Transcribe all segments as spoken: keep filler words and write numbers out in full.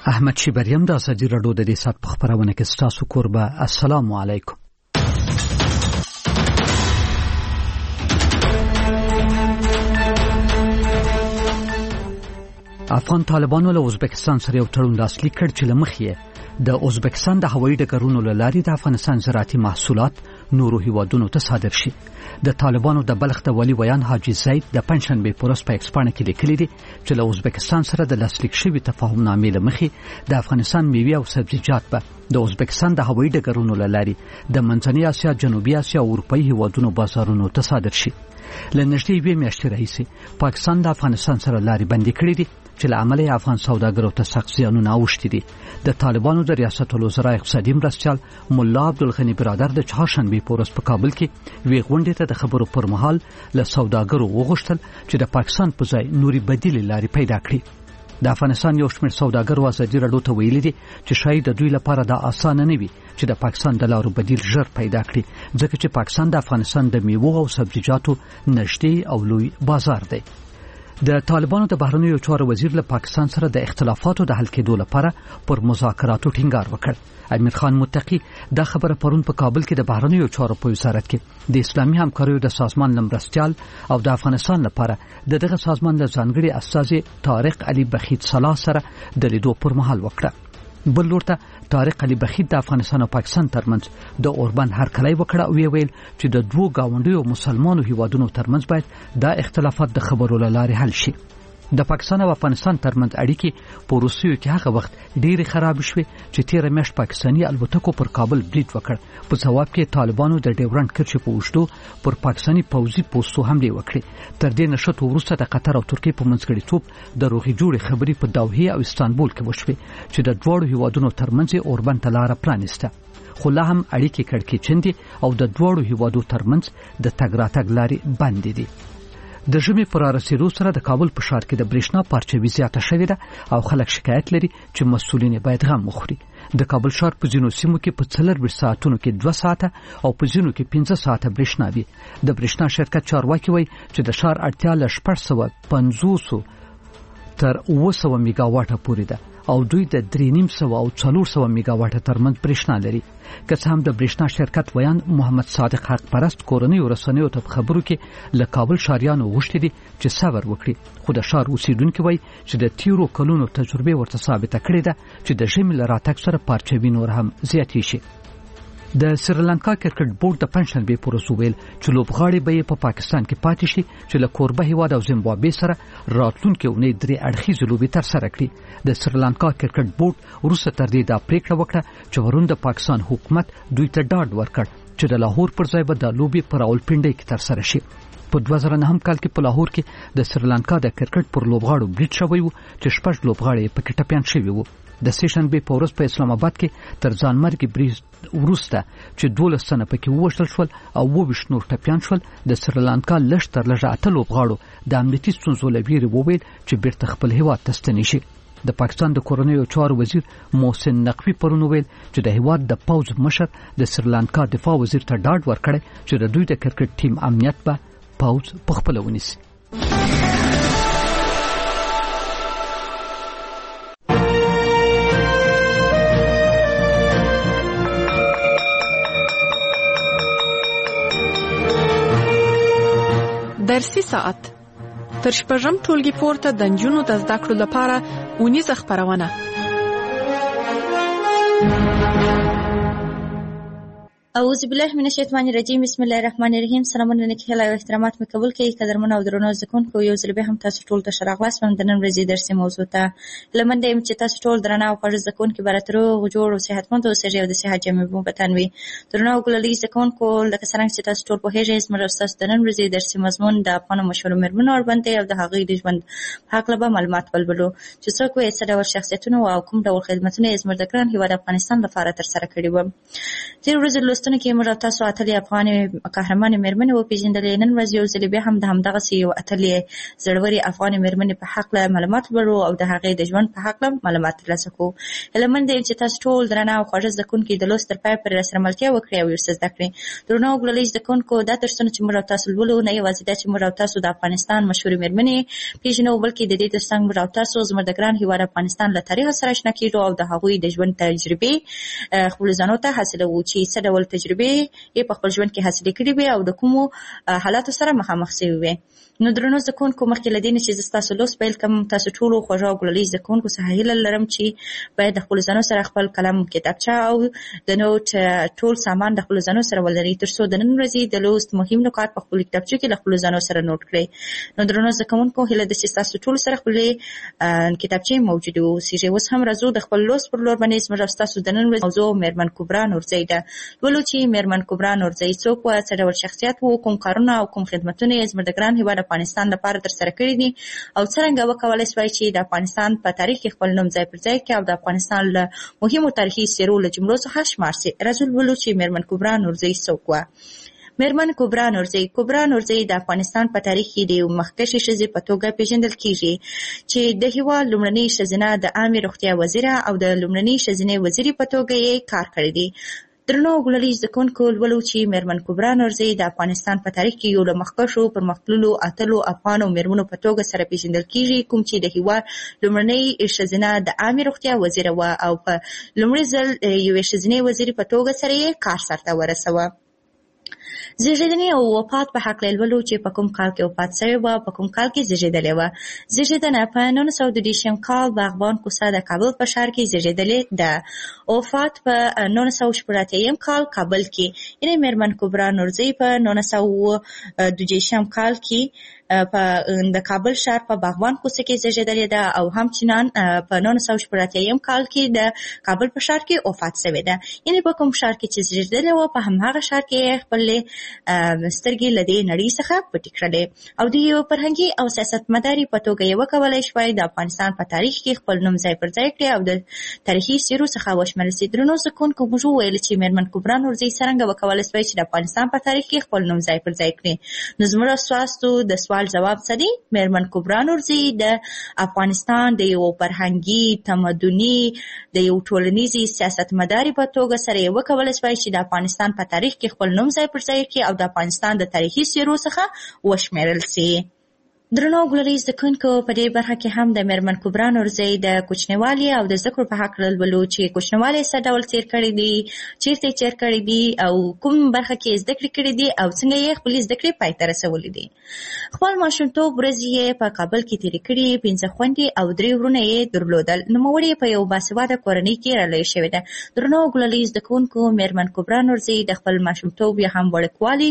احمد شیبریم د ازادي راډیو د دې سات په خبرونه کې ستاسو کوربه. السلام علیکم. افغان طالبانو له ازبکستان سره یو تړون لاسلیک کړ چې له مخې د ازبکستان د هوایي ډګرونو له لارې د افغانستان زراعتي محصولات نورو هیوادونو ته صادر شي. د طالبانو د بلخ د ولی ویان حاجی زید د پنځشنبه په ورځ په ایکسپانه کې لیکلي دي چې له ازبکستان سره د لاسلیک شوي تفاهم نامې له مخې د افغانستان میوې او سبزیجات به د ازبکستان د هوایي ډګرونو له لارې د منځنۍ اسیا، جنوبي اسیا او اروپایي هیوادونو بازارونو ته صادر شي. له نږدې یوې میاشتې راهیسې پاکستان د افغانستان سره لارې بندي کړې دي چې له امله افغان سوداګرو ته سخت زیانونه اوښتي دي. د طالبانو د ریاست الوزرا اقتصادي مرستیال ملا عبدالغني برادر د چهارشنبه په ورځ په کابل کې وی غونډې ته د خبرو پر مهال له سوداګرو وغوښتل چې د پاکستان په ځای نوري بدیل لارې پیدا کړي. د افغانستان یو شمېر سوداګرو ازادي راډیو ته ویلي دي چې شاید د دوی لپاره دا اسانه نه وي چې د پاکستان د لارو بدیل ژر پیدا کړي، ځکه چې پاکستان د افغانستان د میوو او سبزیجاتو نږدې او لوی بازار دی. د طالبانو د بهرنیو چارو وزیر له پاکستان سره د اختلافاتو د حل کېدو لپاره پر مذاکراتو ټینګار وکړ. امیر خان متقی دا خبره پرون په کابل کې د بهرنیو چارو په وزارت کې د اسلامي همکاریو د سازمان لمرستیال او د افغانستان لپاره د دغه سازمان له ځانګړي استازي طارق علي بخیت صلاح سره د لیدو پر مهال وکړه. بل لور ته طارق علي بخیت د افغانستان او پاکستان ترمنځ د اوربند هرکلی وکړه او ویل چې د دوو گاونډیو مسلمانو هیوادونو ترمنځ باید دا اختلافات د خبرو له لارې حل شي. د پاکستان او افغانستان ترمنځ اړیکې په روسیو کې هغه وخت ډېرې خراب شوې چې تیره میاشت پاکستاني الوتکو پر کابل برید وکړ. په ځواب کې طالبانو د ډیورنډ کرښې په اوږدو پر پاکستاني پوځي پوستو حملې وکړې. تر دې نښتو وروسته د قطر او ترکیې په منځګړیتوب د روغې جوړې خبرې په دوحې او استانبول کې وشوې چې د دواړو هیوادونو ترمنځ اوربند ته لاره پرانیسته. خو لا هم اړیکې کړکېچن دي او د دواړو هیوادو ترمنځ د تګ راتګ لارې بندې دي. د ژمي پر رسیدو سره د کابل په ښار کې د برېښنا پارچوي زیاته شوې ده او خلک شکایت لري چې مسؤلین باید غم وخوري. د کابل ښار په ځینو سیمو کې په څلرویشت ساعتونو کې دوه ساعته او په ځینو کې پنځه ساعته برېښنا وي. د برېښنا شرکت چارواکي وایي چې د ښار اړتیا له شپږ سوه پنځوس تر اوه سوه میگا واټه پورې ده او دوی د درې نیم سوه او څلور سوه میگا واټه ترمنځ برېښنا لري. که څه هم د برېښنا شرکت ویان محمد صادق حق پرست کورنیو رسنیو ته په خبرو کې له کابل ښاریانو غوښتي دي چې صبر وکړي، خو د ښار اوسیدونکي وایي چې د تیرو کلونو تجربه ورته ثابته کړې ده چې د ژمي له راتګ سره پارچوي نور هم زیاتې شي. د سریلانکا کرکټ بورډ د پنځشنبه په ورځ ویل چې لوبغاړي به په پاکستان کې پاتې شي چې له کوربه هیواد او زیمبابوې سره راتلونکي اونۍ درې اړخیزې لوبې ترسره کړي. د سریلانکا کرکټ بورډ وروسته تر دې دا پریکړه وکړه چې ورون د پاکستان حکومت دوی ته ډاډ ورکړ چې د لاهور پر ځای به د لوبې په راولپنډۍ کې ترسره شي. په دوه زره نهم کال کې په لاهور کې د سریلانکا د کرکټ پر لوبغاړو برید شوی و چې شپږ لوبغاړي پکې ټپیان شوي وو. د سېشنبه په ورځ په اسلام آباد کې تر ځانمرګي برید وروسته چې دولس تنه پکې ووژل شول او اووه ویشت نور ټپیان شول، د سریلانکا لږ تر لږه اته لوبغاړو د امنیتي ستونزو له ویرې وویل چې بیرته خپل هیواد ته ستنې شي. د پاکستان د کورنیو چارو وزیر محسن نقوی پرون ویل چې د هیواد د پوځ مشر د سریلانکا دفاع وزیر ته ډاډ ورکړی چې د دوی د کرکټ ټیم امنیت به پوځ په خپله ونیسي. درسي ساعت تر شپږم ټولګي پورته د نجونو د زده کړو لپاره اونیزه خپرونه. اعوذ بالله من الشیطان الرجیم. بسم الله الرحمن الرحیم. سلامونه نیکه او احترامات مې قبول کړئ. قدرمن او درنو زدهکوونکو، یو ځل بیا هم تاسو ټول ته ښه راغلاست وم د نن ورځې درسي موضوع ته. له منډه یم چې تاسو ټول درنه او خوږ زدهکوونکي به راته روغ جوړ او صحتمند اوسېږئ او د صحت جامې مو په تن وي. درنو او ګلالي زدهکوونکو، لکه څرنګه چې تاسو ټول پوهېږئ، زموږ او ستاسو د نن ورځې درسي مضمون د افغانو مشهورو مېرمنو اړوند دی او د هغوی د ژوند په هکله به معلومات ولولو چې څوک وایي څه ډول شخصیتونه او کوم ډول خدمتونه یې زموږ د ګران هېواد افغانستان لپاره ترسره کړي وو. تېرې ورځې لوست لوستونه کې موږ تاسو اتلې افغاني قهرمان مېرمنې وپېژندلې. نن ورځ یو ځل بیا هم د همدغسې یو اتلې زړورې افغاني مېرمنې په هکله معلومات لرو او د هغې د ژوند په هکله معلومات ترلاسه کوو. هیله مند یم چې تاسو ټول درنه او خوږه زده کوونکي د لوست تر پایه پورې راسره ملتیا وکړئ او یو څه زده کړئ. درنو او ګلالۍ زده کوونکو، دا درسونه چې موږ تاسو لولو نه یوازې دا چې موږ تاسو د افغانستان مشهورې مېرمنې پېژنو، بلکې د دې ترڅنګ موږ تاسو زموږ د ګران هېواد افغانستان له تاریخ سره اشنا کېږو او د هغوی د ژوند تجربې خپلو ځانو ته حاصلوو چې څه ډول تجربې یې په خپل ژوند کې حاصلې کړې وې او د کومو حالاتو سره مخامخ شوي وې. نو درنو زده کوونکو، مخکې له دې نه چې زه ستاسو لوست پیل کړم، تاسو ټولو خوږو او ګلالۍ زده کوونکو څخه هیله لرم چې باید د خپلو ځانو سره خپل قلم، کتابچه او د نوټ ټول سامان د خپلو ځانو سره ولرئ، تر څو د نن ورځې د لوست مهم نکات په خپلو کتابچو کې له خپلو ځانو سره نوټ کړئ. نو درنو زده کوونکو، هیله ده چې ستاسو ټولو سره خپلې کتابچې موجودې واوسېږي. اوس هم راځو د خپل لوست پر لور باندې. زموږ ستاسو د نن ورځې موضوع مېرمن کبرا نورزۍ ده. لولو چې مېرمن کبرا نورزۍ څوک وه، څه ډول شخصیت و، کوم کارونه او کوم خدمتونه یې زموږ د ګران هېواد افغانستان لپاره ترسره کړي دي او څرنګه وکولی شوای چې د افغانستان په تاریخ کې خپل نوم ځای پر ځای کړي او د افغانستان له مهمو تاریخي څېرو له جملو څخه شمار شي. راځو لولو چې مېرمن کبرا نورزۍ څوک وه. مېرمن کبرا نورزۍ کبرا نورزۍ د افغانستان په تاریخ کې د یو مخکښې ښځې په توګه پېژندل کېږي چې د هېواد لومړنۍ ښځینه د عامې روغتیا وزیره او د لومړنۍ ښځینې وزیرې په توګه یې کار کړی دی. درنو ګلالۍ زده کوونکو، لولو چې مېرمن کبرا نورزۍ د افغانستان په تاریخ کې یو له مخکښو پرمختللو اتلو افغانو مېرمنو په توګه سره پېژندل کېږي، کوم چې د هېواد لومړنۍ ښځینه د عامې روغتیا وزیره وه او په لومړي ځل یوې ښځینې وزیرې په توګه سره یې کار سرته ورسوه. زیږېدنې او وفات په هکله لولو چې په کوم کال کې وفات شوې وه، په کوم کال کې زیږېدلې وه. زیږېدنه په نولس سوه دوه دېرشم کال باغبان کوڅه د کابل په ښار کې زیږېدلې ده. وفات په نولس سوه شپږ اتیا کال کابل کې، یعنې مېرمن کبرا نورزۍ په نولس سوه دوه دېرشم کال کې په د کابل ښار په باغبان کوڅه کې زیږېدلې ده او همچنان په نولس سوه شپږ اتیا کال کې د کابل په ښار کې وفات شوې ده. یعنې په کوم ښار کې چې زیږېدلې وه، په همهغه ښار کې خپلې سترګې له دې نړۍ څخه پټې کړلې او د یو فرهنګي او سیاستمدارې په توګه یې وکولی شوای د افغانستان په تاریخ کې خپل نوم ځای پر ځای کړي او د تاریخي څېرو څخه وشمېرل شي. درنو زده کوونکو، موږ وویل چې مېرمن کبرا نورزۍ څرنګه وکولی شوای چې د افغانستان په تاریخ کې خپل نوم ځای پر ځای کړي. نو زموږ ستاسو د سوال جواب څه دی؟ مېرمن کبرا نورزۍ د افغانستان د یو فرهنګي، تمدني، د یو ټولنیزې سیاستمدارې په توګه سره یې وکولی شوای چې د افغانستان په تاریخ کې خپل نوم ځای پر ځای کړي او د افغانستان د تاریخي څېرو څخه وشمېرل شي. درنو ګلالۍ زده کوونکو، په دې برخه کې هم د مېرمن کبرا نورزۍ د کوچنیوالي او د زده کړو په هکله لولو چې کوچنیوالی یې څه ډول تېر کړی دی، چېرته یې تېر کړی دی او کوم برخه کې یې زده کړې کړې دي او څنګه یې خپلې زده کړې پای ته رسولې دي. خپل ماشومتوب ورځې یې په کابل کې تېرې کړې، پنځه خویندې او درې وروڼه یې درلودل. نوموړې یې په یو باسواده کورنۍ کې رالویه شوې ده. درنو ګلالۍ زده کوونکو، مېرمن کبرا نورزۍ د خپل ماشومتوب یا هم وړکوالي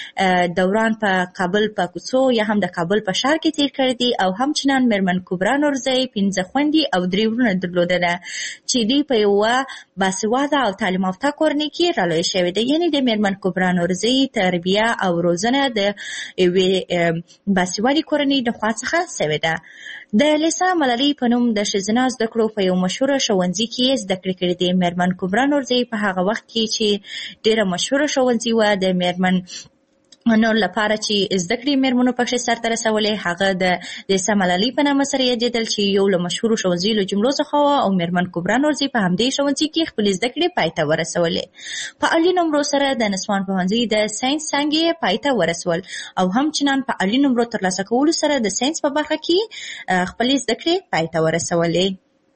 دوران په کابل په کوڅو یا هم د کابل په ښار کې تېر کړی دی او همچنان مېرمن کبرا نورزۍ پنځه خویندې او درې وروڼه درلودله چې دوی په یوه باسواده او تعلیم یافته کورنۍ کې رالویه شوې ده. یعنې د مېرمن کبرا نورزۍ تربیه او روزنه د یوې باسوادې کورنۍ د خوا څخه شوې ده. د لیسا ملالۍ په نوم د ښځینه زده کړو په یو مشهوره ښوونځي کې یې زده کړې کړې دي. مېرمن کبرا نورزۍ په هغه وخت کې چې ډېره مشهوره ښوونځي وه د مېرمن نو لپاره چې زده کړې مېرمنو پکښې سرته رسولې، هغه د لیسا ملالۍ په نامه سره یادېدل چې یو له مشهورو ښوونځیو له جملو څخه وه او مېرمن کبرا نورزۍ په همدې ښوونځي کې خپلې زده کړې پای ته ورسولې. په عالي نمرو سره د نسوان پوهنځي د ساینس څانګې یې پای ته ورسول او همچنان په عالي نمرو ترلاسه کولو سره د ساینس په برخه کې خپلې زده کړې پای ته ورسولې.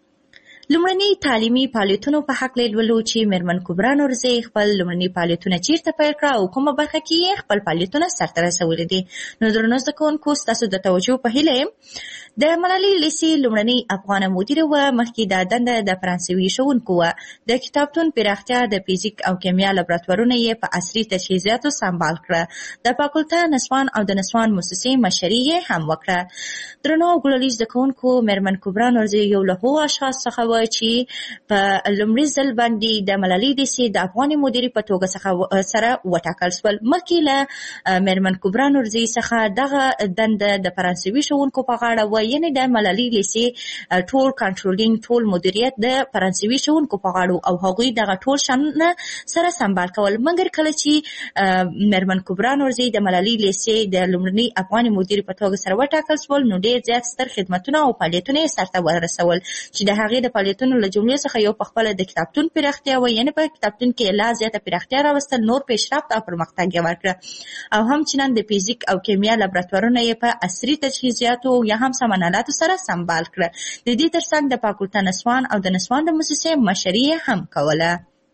لومړني تعلیمي فعالیتونو په هکله لولو چې مېرمن کبرا نورزۍ خپل لومړني فعالیتونه چیرته پیل کړه او کومه برخه کې یې خپل فعالیتونه سرته رسولي دي. نو درنو زده کوونکو، ستاسو د توجه په هیله یم. د ملالۍ لیسې لومړنۍ افغانه مدیره وه. مخکې دا دنده د فرانسوي ښوونکو وه. د کتابتون پراختیا، د فزیک او کیمیا لابراتوارونه یې په عصري تجهیزاتو سمبال کړه. د فاکولته نسوان او د نسوان موسسې مشري یې هم وکړه. درنو ګلالۍ زده کوونکو، مېرمن کبرا نورزۍ یو له هغو اشخاص څخه وه و چې په لومړي ځل باندې د ملالۍ لیسې د افغاني مدیرې په توګه څخه سره وټاکل شول. مخکې له میرمن کبرا نورزي څخه دغه دنده د فرانسوي ښوونکو په غاړه و، یعنې د ملالۍ لیسې ټول کنټرولینګ ټول مدیریت د فرانسوي ښوونکو په غاړه او هغوی دغه ټول شانونه سره سمبال کول. مګر کله چې میرمن کبرا نورزي د ملالۍ لیسې د لومړنۍ افغاني مدیرې په توګه سره وټاکل شول، نو ډېر زیات ستر خدمتونه او فعالیتونه یې سرته ورسول چې د هغې د فعالیتونو له جملې څخه یو پخپله د کتابتون پراختیا و، یعنې په کتابتون کې لا زیاته پراختیا راوستل، نور پیشرفت او پرمختګ یې ورکړه او همچنان د فیزیک او کیمیا لابراتوارونه یې په عصري تجهیزاتو یا هم سامانالاتو سره سمبال کړه. د دې ترڅنګ د فاکولته نسوان او د نسوان د موسسې مشري یې هم کوله.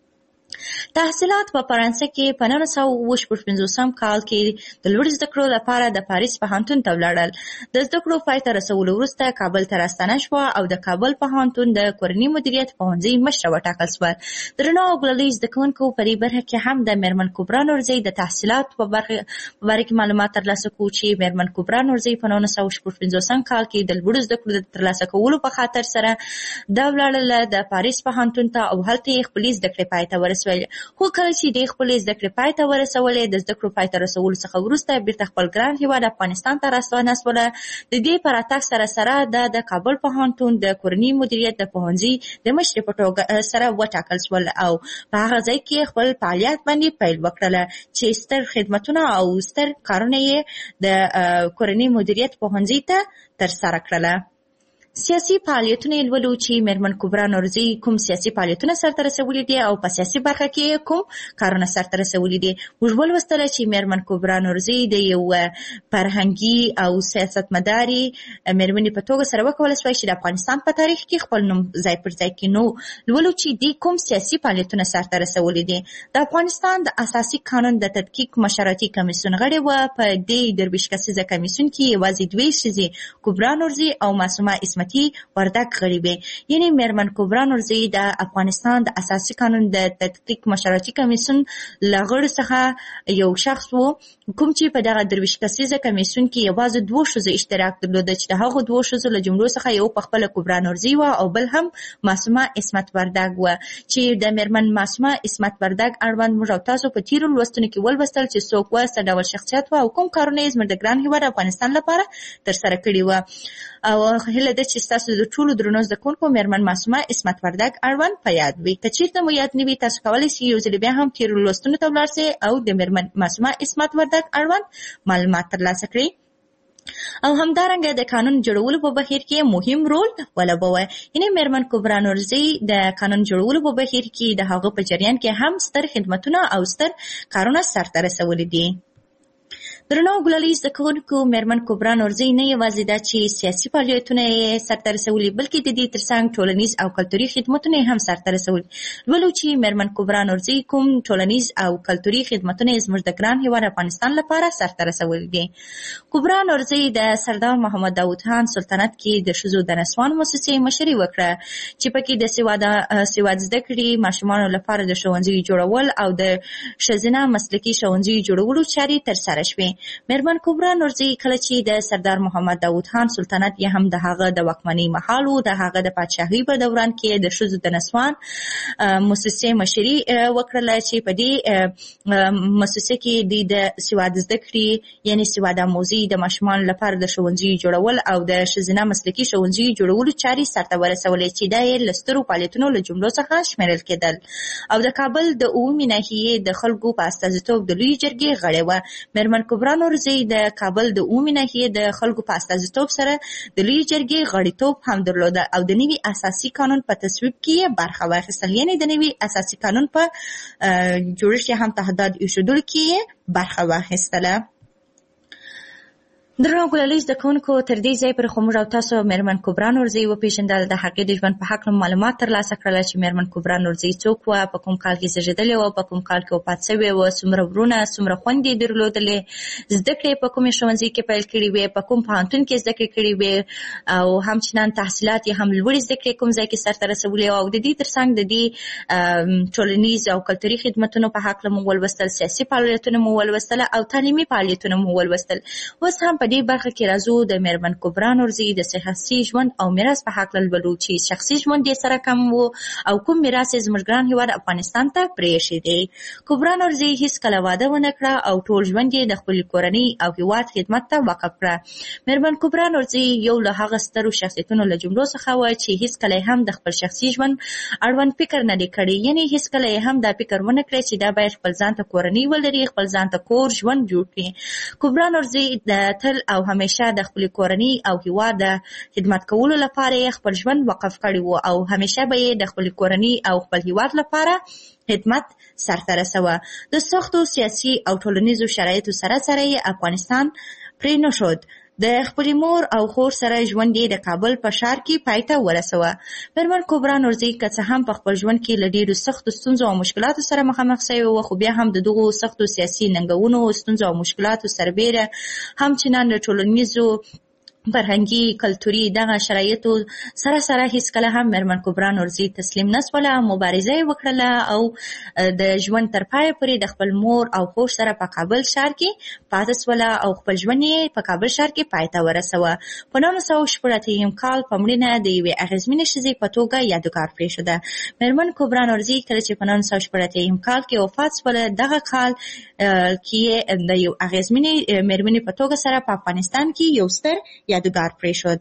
تحصیلات په فرانسه کې په نولس سوه اوه شپږ پنځوسم کال کې د لوړ زده کړو لپاره د پاریس پوهنتون ته ولاړل. د زده کړو پای ته رسولو وروسته کابل ته راستنه شوه او د کابل پوهنتون د کورني مدیریت پوهنځي مشره وټاکل شوه. درنو او ګلالي زده کوونکو په دې برخه کې هم د میرمن کبرا نورزي د تحصیلاتو په برخه کې معلومات ترلاسه کړو چې میرمن کبرا نورزي په نولس سوه شپږ پنځوسم کال کې د لوړ زده کړو د ترلاسه کولو په خاطر سره دا ولاړله د پاریس پوهنتون ته او هلته یې خپلې زده کړې پای ته ورسولې. خو کله چې د خپلې زده کړې پای ته ورسولې، د زده کړو پای ته رسولو څخه وروسته بیرته خپل ګران هېواد افغانستان ته راستنه شوله. د دې په راتګ سره سره د د کابل پوهنتون د کورني مدیریت د پوهنځي د مشرې په توګه سره وټاکل شول او په هغه ځای کې خپل فعالیت باندې پیل وکړله چې ستر خدمتونه او ستر کارونه یې د کورني مدیریت پوهنځي ته ترسره کړله. سیاسي فعالیتونه یې لولو چې میرمن کبرا نورزي کوم سیاسي فعالیتونه سرته رسولي دي او په سیاسي برخه کې کوم کارونه سرته رسولي دي. موږ ولوستله چې میرمن کبرا نورزي د یو فرهنګي او سیاستمداري میرمنې په توګه سره وکولی شوای چې د افغانستان په تاریخ کې خپل نوم ځای پر ځای کړي. نو لولو چې دوی کوم سیاسي فعالیتونه سرته رسولي دي. د افغانستان د اساسي قانون د تدقیق مشورتي کمیسیون غړې وه. په دې درویش کسیزه کمیسیون کې یوازې دوې ښځې کبرا نورزي او معصومه اسمت وردک غړي وي. یعنی میرمن کبرا نورزي د افغانستان د اساسي قانون د تدقیق مشورتي کمیسیون له غړو څخه یو شخص وو کوم چې په دغه درویش کسیزه کمیسیون کې یوازې دوه ښځو اشتراک درلود چې د هغو دوه ښځو له جملو څخه یو پخپله کبرا نورزي وه او بل هم معصومه اسمت وردک وه چې د میرمن معصومه اسمت وردک اړوند موږ او تاسو په تیرو لوستونو کې ولوستل چې څوک وه، څه ډول شخصیت وه او کوم کارونه یې زموږ د ګران هېواد افغانستان لپاره ترسره کړي وه. او هیله ده چې ستاسو د ټولو درنو زده کوونکو میرمن معصومه اسمت وردک اړوند په یاد وي. که چېرته مو یاد نه وي، تاسو کولی شئ یو ځل بیا هم تیرو لوستونو ته ولاړ شئ او د میرمن معصومه اسمت وردک اړوند معلومات ترلاسه کړئ. او همدارنګه د قانون جوړولو په بهیر کې مهم رول ولوبوه. یعنی میرمن کبرا نورزي د قانون جوړولو په بهیر کې د هغه په جریان کې هم ستر خدمتونه او ستر کارونه سرته رسولي دي. درنو ګلالي زده کوونکو، میرمن کبرا نورزي نه یوازې دا چې سیاسي فعالیتونه یې سرته رسولي، بلکې د دې ترڅنګ ټولنیز او کلتوري خدمتونه یې هم سرته رسولي. لولو چې میرمن کبرا نورزي کوم ټولنیز او کلتوري خدمتونه یې زموږ د ګران هېواد افغانستان لپاره سرته رسولي دي. کبرا نورزي د سردار محمد داود خان سلطنت کې د ښځو د نسوان موسسې مشري وکړه چې پکې د سواد سواد زده کړې ماشومانو لپاره د ښوونځیو جوړول او د ښځینه مسلکي ښوونځیو جوړولو چارې ترسره شوې. میرمن کبرا نورزي کله چې د سردار محمد داود خان سلطنت یا هم د هغه د واکمنۍ مهال و، د هغه د پاچاهۍ په دوران کې د ښځو د نسوان موسسې مشري وکړله چې په دې موسسه کې دوی د سواد زده کړې یعنې سواد آموزي د ماشومانو لپاره د ښوونځیو جوړول او د ښځینه مسلکي ښوونځیو جوړولو چارې سرته ورسولې چې دا یې له سترو فعالیتونو له جملو څخه شمیرل کېدل. او د کابل د اوومې ناحیې د خلکو په استازیتوب د لویې جرګې غړې وه. میرمن کبرا نورزي د کابل د اوومې ناحیې د خلکو په استازیتوب سره د لویې جرګې غړیتوب هم درلوده او د نوي اساسي قانون په تصویب کې برخه واخیستل، یعنې د نوي اساسي قانون په جوړښت هم تهدید ایښودلو کې برخه واخیستله. درنو ګلالي زده کوونکو، تر دې ځای پورې خو موږ او تاسو میرمن کبرا نورزي وپېژندل، د هغې د ژوند په هکله معلومات ترلاسه کړله چې میرمن کبرا نورزي څوک وه، په کوم کال کې زېږېدلې وه، په کوم کال کې وفات شوې وه، څومره ورونه څومره خویندې یې درلودلې، زده کړې په کومې ښوونځي کې پیل کړې وې، په کوم پوهنتون کې زده کړې کړې وې او همچنان تحصیلات یې هم لوړې زده کړې کوم ځای کې سرته رسولې او د دې ترڅنګ د دې ټولنیز او کلتوري خدمتونو په هکله مو ولوستل، سیاسي فعالیتونه مو ولوستل او تعلیمي فعالیتونه مو ولوستل. اوس هم په دې برخه کې راځو د میرمن کبرا نورزي د شخصي ژوند او میراث په حق لولو چې شخصي ژوند یې سره کم وو او کوم میراث یې زموږ ګران هیواد افغانستان ته پرېښی دی. کبرا نورزي هیڅکله واده ونه کړه او ټول ژوند یې د خپلې کورنۍ او هیواد خدمت ته وقف کړه. میرمن کبرا نورزي یو له هغه سترو شخصیتونو له جملو څخه وه چې هیڅکله هم د خپل شخصي ژوند اړوند فکر نه دی کړی، یعنې هیڅکله یې هم دا فکر ونه کړی چې دا باید خپل ځان ته کورنۍ ولري، خپل ځان ته کور ژوند جوړ کړي. کبرا نورزي د تل او همیشه د خپل کورنۍ او هیواد د خدمت کولو لپاره یې خپل ژوند وقف کړی وو او همیشه به یې د خپل کورنۍ او خپل هیواد لپاره خدمت سرته رسوه. د سختو سیاسي او ټولنیزو شرایطو سره سره یې افغانستان پرې نه شود. د خپلې مور او خور سره ژوند یې د کابل په ښار کې پای ته ورسوه. میرمن کبرا نورزي که څه هم په خپل ژوند کې له ډېرو سختو ستونزو او مشکلاتو سره مخامخ شوې وه، خو بیا هم د دغو سختو سیاسي ننګونو، ستونزو او مشکلاتو سربیره هم چنان د ټولنیزو فرهنګي کلتوري دغه شرایطو سره سره هیڅکله هم میرمن کبرا نورزي تسلیم نه شوله، مبارزه یې وکړله او د ژوند تر پایه پورې د خپل مور او خور سره په کابل ښار کې پاتې شوله او خپل ژوند یې په کابل ښار کې پای ته ورسوه. په نولس سوه شپږ اتیا کال په مړینه د یوې اغېزمنې ښځې په توګه یادګار پرېښوده. میرمن کبرا نورزي کله چې په نولس سوه شپږ اتیا کال کې وفات شوله، دغه کال کې د یو اغېزمنې میرمنې په توګه سره په افغانستان کې یو ستر یادګار پرېښود.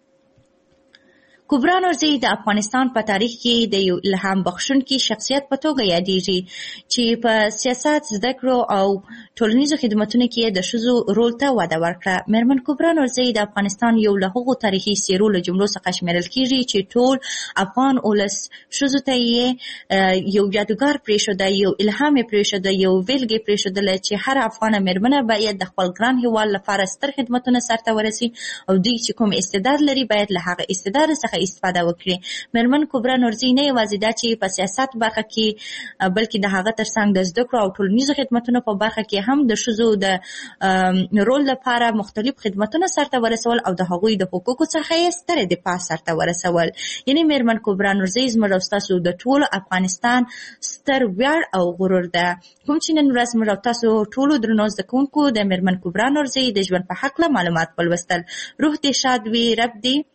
کبرا نورزي د افغانستان په تاریخ کې د یو الهام بخښونکي شخصیت په توګه یادېږي چې په سیاست، زده کړو او ټولنیزو خدمتونو کې د ښځو رول ته وده ورکړه. میرمن کبرا نورزي د افغانستان یو له هغو تاریخي څېرو له جملو څخه شمیرل کېږي چې ټول افغان ولس ښځو ته یې یو یادګار پرېښوده، یو الهام یې پرېښوده، یو ویلګې پرېښودله چې هره افغانه میرمنه باید د خپل ګران هېواد لپاره ستر خدمتونه سرته ورسي او دوی چې کوم استعداد لري باید له هغه استعداد څخه استفاده وکړي. میرمن کبرا نورزي نه یوازې دا چې په سیاست برخه کې بلکې د هغه ترڅنګ د زده کړو او ټولنیزو خدمتونو په برخه کې هم د ښځو د رول لپاره مختلف خدمتونه سرته ورسول او د هغوی د حقوقو څخه یې ستره دفاع سرته ورسول. یعنې میرمن کبرا نورزي زموږ او ستاسو د ټول افغانستان ستر ویاړ او غرور ده. کوم چې نن ورځ موږ او تاسو ټولو درنو زده کوونکو د میرمن کبرا نورزي د ژوند په هکله معلومات ولوستل. روح دې شاد وي، رب دې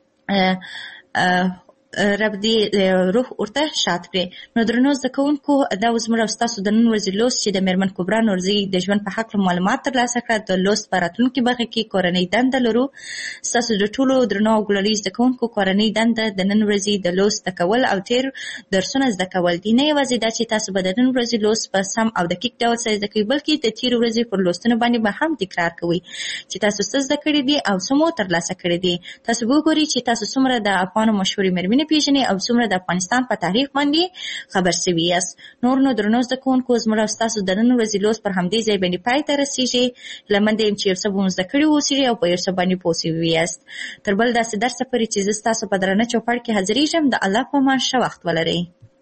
رب دې روح ورته شاد کړي. نو درنو زده کوونکو، دا اوس موږ او ستاسو د نن ورځې لوست چې د میرمن کبرا نورزي د ژوند په هکله معلومات ترلاسه کړه. د لوست په راتلونکي برخه کې کورنۍ دنده لرو. ستاسو د ټولو درنو او ګلالي زده کوونکو کورنۍ دنده د نن ورځې د لوست زده کول او تیر درسونه زده کول دي. نه یوازې دا چې تاسو به د نن ورځې لوست په سم او دقیق ډول سره زده کوئ، بلکې د تیر ورځې پر لوستونو باندې به هم تکرار کوئ چې تاسو څه زده کړي دي او څه مو ترلاسه کړي دي. تاسو وګورئ چې تاسو څومره د افغانو مشهورې میرمنې پیژنئ او څومره د افغانستان په تاریخ باندې خبر سوي یاست. نور نو درنو زده کوونکو، زموږ او ستاسو د نن ورځې لوست پر همدې ځای باندې پای ته رسېږي. هیله منده یم چې یو څه به مو زده کړي واوسېږي او په یو څه باندې پوه سوي یاست. تر بل داسې درسه پورې چې زه ستاسو په درانه چوپړ کې حاضرېږم، د الله په امان ښه وخت ولرئ.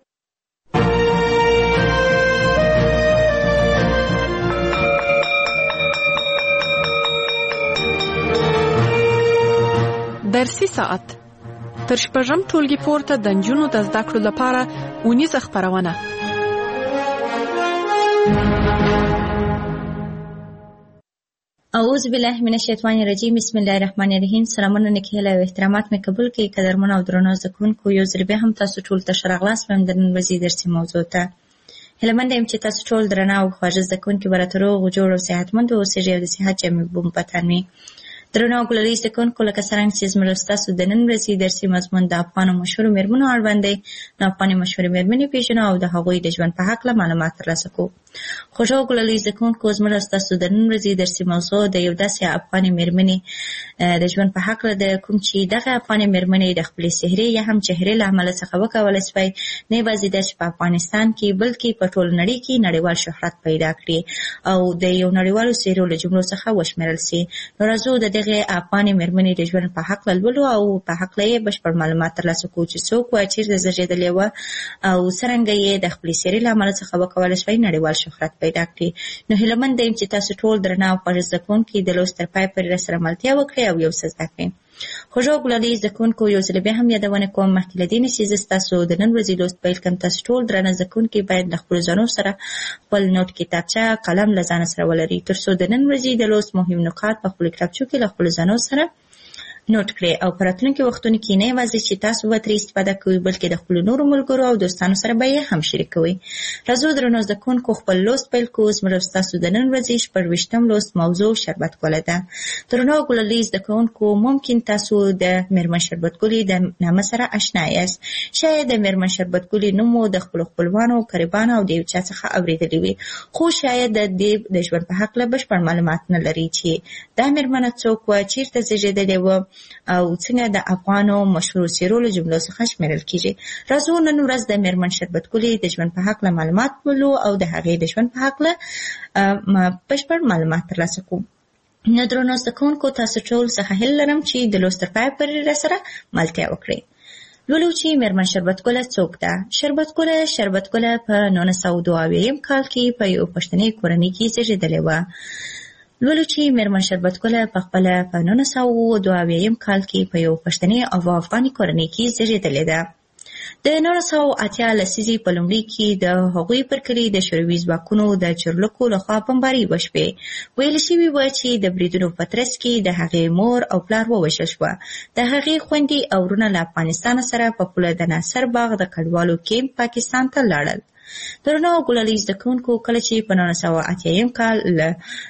درسي ساعت تر شپږم ټولګي پورته د نجونو د زده کړو لپاره اونیزه خپرونه. اعوذ بالله من الشیطان الرجیم. بسم الله الرحمن الرحیم. سلامونه، نیکهیله او احترامات مې قبول کړئ. قدرمن او درنو زده کوونکو، یو ځل بیا هم تاسو ټول ته ښه راغلاست وایم د نن ورځې درسي موضوع ته. هیله منده یم چې تاسو ټول درانه او خواږه زده کوونکي به راته روغ جوړ او صحتمند اوسېږئ او د صحت جامې به مو په تن وي. درنو او ګلالي زده کوونکو، لکه څرنګه چې زموږ ستاسو د نن ورځې درسي مضمون د افغانو مشهورو میرمنو اړوند دی، نو افغاني مشهورې میرمنې پېژنو او د هغوی د ژوند په هکله معلومات ترلاسه کوو. خوږو او ګلالي زده کوونکو، زموږ ستاسو د نن ورځې درسي موضوع د یو داسې افغاني میرمنې د ژوند په هکله ده، کوم چې دغه افغاني میرمنې د خپلې څهرې یا هم چهرې له امله څخه وکولی شوی نه یوازې دا چې په افغانستان کې بلکې په ټول نړۍ کې نړیوال شهرت پیدا کړي او د یو نړیوالو څهرو له جملو څخه وشمېرل سي. نو راځو د دغې افغاني میرمنې د ژوند په هکله لولو او په هکله یې بشپړ معلومات ترلاسه کوو چې څوک وه، چېرته زېږېدلې وه او څرنګه یې د خپلې څهرې له امله څخه وکولی شوی نړیوال شهرت پیدا کړي. نو هیله منده یم چې تاسو ټول درنه او خوږ زده کوونکي د لوست تر پای پورې راسره ملتیا وکړئ او یو څه زده کړئ. خوږو ګلالي زده کوونکو یو ځل بیا هم یادونه کوم مخکې له دې نه چې زه ستاسو د نن ورځې لوست پیل کوم. تاسو ټول درانه زده کوونکي باید له خپلو ځانو سره خپل نوټ کتابچه قلم له ځانه سره ولرئ تر څو د نن ورځې د لوست مهم نکات په خپلو کتابچو کې له خپلو ځانو سره نوٹ کړئ او په راتلونکي وختونو کې نه یوازې چې تاسو به ترې استفاده کوئ بلکې د خپلو نورو ملګرو او دوستانو سره به یې هم شریکوئ. راځو درنو زده کوونکو خپل لوست پیل کوو. زموږ ستاسو د نن ورځې شپږویشتم لوست موضوع شربت ګله ده. درنو ګلالي زده کوونکو ممکن تاسو د میرمن شربت ګلې د نامه سره آشنا یاست. شاید د میرمن شربت ګلې نوم مو د خپلو خپلوانو قریبانو او د یو چا څخه اورېدلی وي خو شاید د دې د ژوند په هکله بشپړ معلومات نه لري چې دا میرمنه څوک وه، چیرته زېږېدلې وه او څنګه د افغانو مشهورو څېرو له جملو څخه شمیرل کیږي. راځو نن ورځ د میرمن شربت ګلې د ژوند په هکله معلومات ولو او د هغې د ژوند په هکله بشپړ معلومات ترلاسه کوو. نو درنو زده کوونکو تاسو ټول څخه هیله لرم چې د لوست تر پایه پورې راسره ملتیا وکړئ. لولو چې میرمن شربت ګله څوک ده. شربت ګله شربت ګله په نولس سوه دوه اویایم کال کې په یو پښتني کورنۍ کې زېږېدلې وه. لولو چې میرمن شربت ګله په خپله په نولس سوه دوه اویایم کال کې په یو پښتني او افغاني کورنۍ کې زېږېدلې ده. د نولس سوه اتیا لسیزې په لومړي کې د هغوی پر کلي د شوروي ځواکونو د چورلکو لخوا بمباري وشوې. ویل شوي وه چې د بریدونو په ترڅ کې د هغې مور او پلار ووژل شوه. د هغې خویندې او وروڼه له افغانستان سره په پوله د ناصر باغ د کډوالو کیمپ پاکستان ته لاړل. درنو ګلالي زده کوونکو کله چې په نولس سوه اتیایم کال د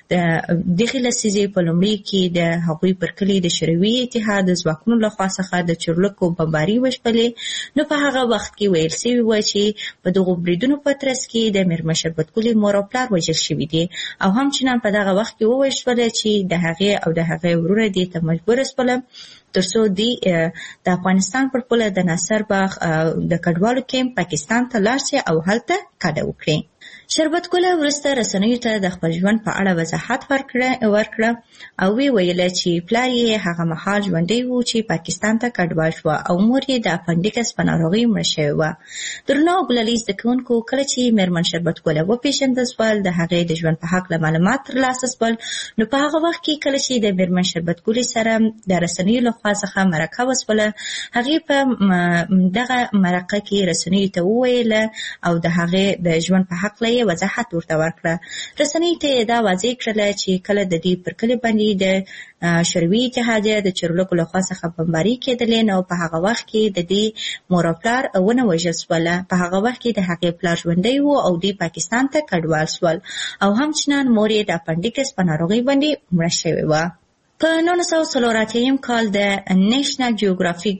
دغې لسیزې په لومړي کې د هغوی پر کلي د شوروي اتحاد د ځواکونو لخوا څخه د چورلکو بمباري وشپلې نو په هغه وخت کې ویل سوي وه چې په دغو بریدونو په ترڅ کې د میرمن شربت ګلې مور او پلار وژل شوي دي او همچنان په دغه وخت کې وویل شوله چې د هغې او د هغې وروره دې ته مجبوره شوله تر څو دی د افغانستان پر پوله د ناصر باغ د کډوالو کیمپ پاکستان ته لاړ شي او هلته کډه وکړي. شربت ګله وروسته رسنیو ته د خپل ژوند په اړه وضاحت ورکړه او وی ویله چې پلار یې هغه مهال ژوندی و چې پاکستان ته کډوال شوه او مور یې د اپنډیکس په ناروغۍ مړه شوې وه. درنو ګلالي زده کوونکو کله چې میرمن شربت ګله وپېژندل شول د هغې د ژوند په هکله معلومات ترلاسه شول نو په هغه وخت کې کله چې د میرمن شربت ګلې سره د رسنیو لخوا څخه مرکه وشوله هغې په دغه مرکه کې رسنیو ته وویله او د هغې د ژوند په هکله وضاحت ورته ورکړه. رسنۍ ته دا واضح کړله چې کله د دې پر کلي باندې د شوروي اتحادیه د چورلکو لخوا څخه بمباري کېدلې نو په هغه وخت کې د دې مور او پلار ونه وژل شوله. په هغه وخت کې د هغې پلار ژوندی و او دوی پاکستان ته کډوال شول او همچنان مور یې د اپنډیکس په ناروغۍ باندې مړه شوې وه. په نولس سوه څلور اتیایم کال د نیشنل جیوګرافیک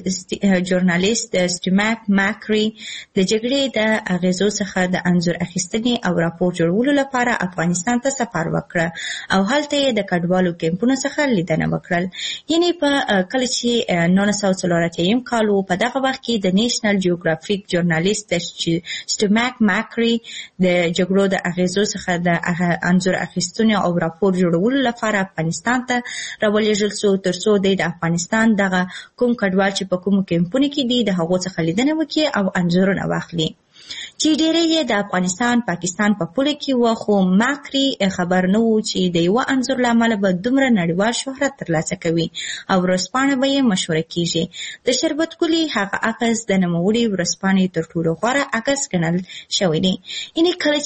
ژورنالیست سټیماک ماکري د جګړې د اغیزو څخه د انځور اخیستنې او راپور جوړولو لپاره افغانستان ته سفر وکړه او هلته یې د کډوالو کیمپونو څخه لیدنه وکړل. یعنی په کله چې نولس سوه څلور اتیایم کال و په دغه وخت کې د نیشنل جیوګرافیک ژورنالیست سټیماک ماکري د جګړو د اغیزو څخه د انځور اخیستنې او راپور جوړولو لپاره افغانستان ته راولېږل شو تر څو د افغانستان دغه کوم کډوال چې په کومو کیمپونو کې دي د هغو څخه لیدنه وکړي او انځورونه واخلي چې ډېری یې د افغانستان پاکستان په پوله کې وه خو ماکري خبر نه و چې د یوه انځور له امله به دومره نړیوال شهرت ترلاسه کوي او ورځپاڼه به یې مشهوره کیږي. د شربت ګلې هغه عکس د نوموړې ورځپاڼې تر ټولو غوره عکس ګڼل شوی دی. یعنې کله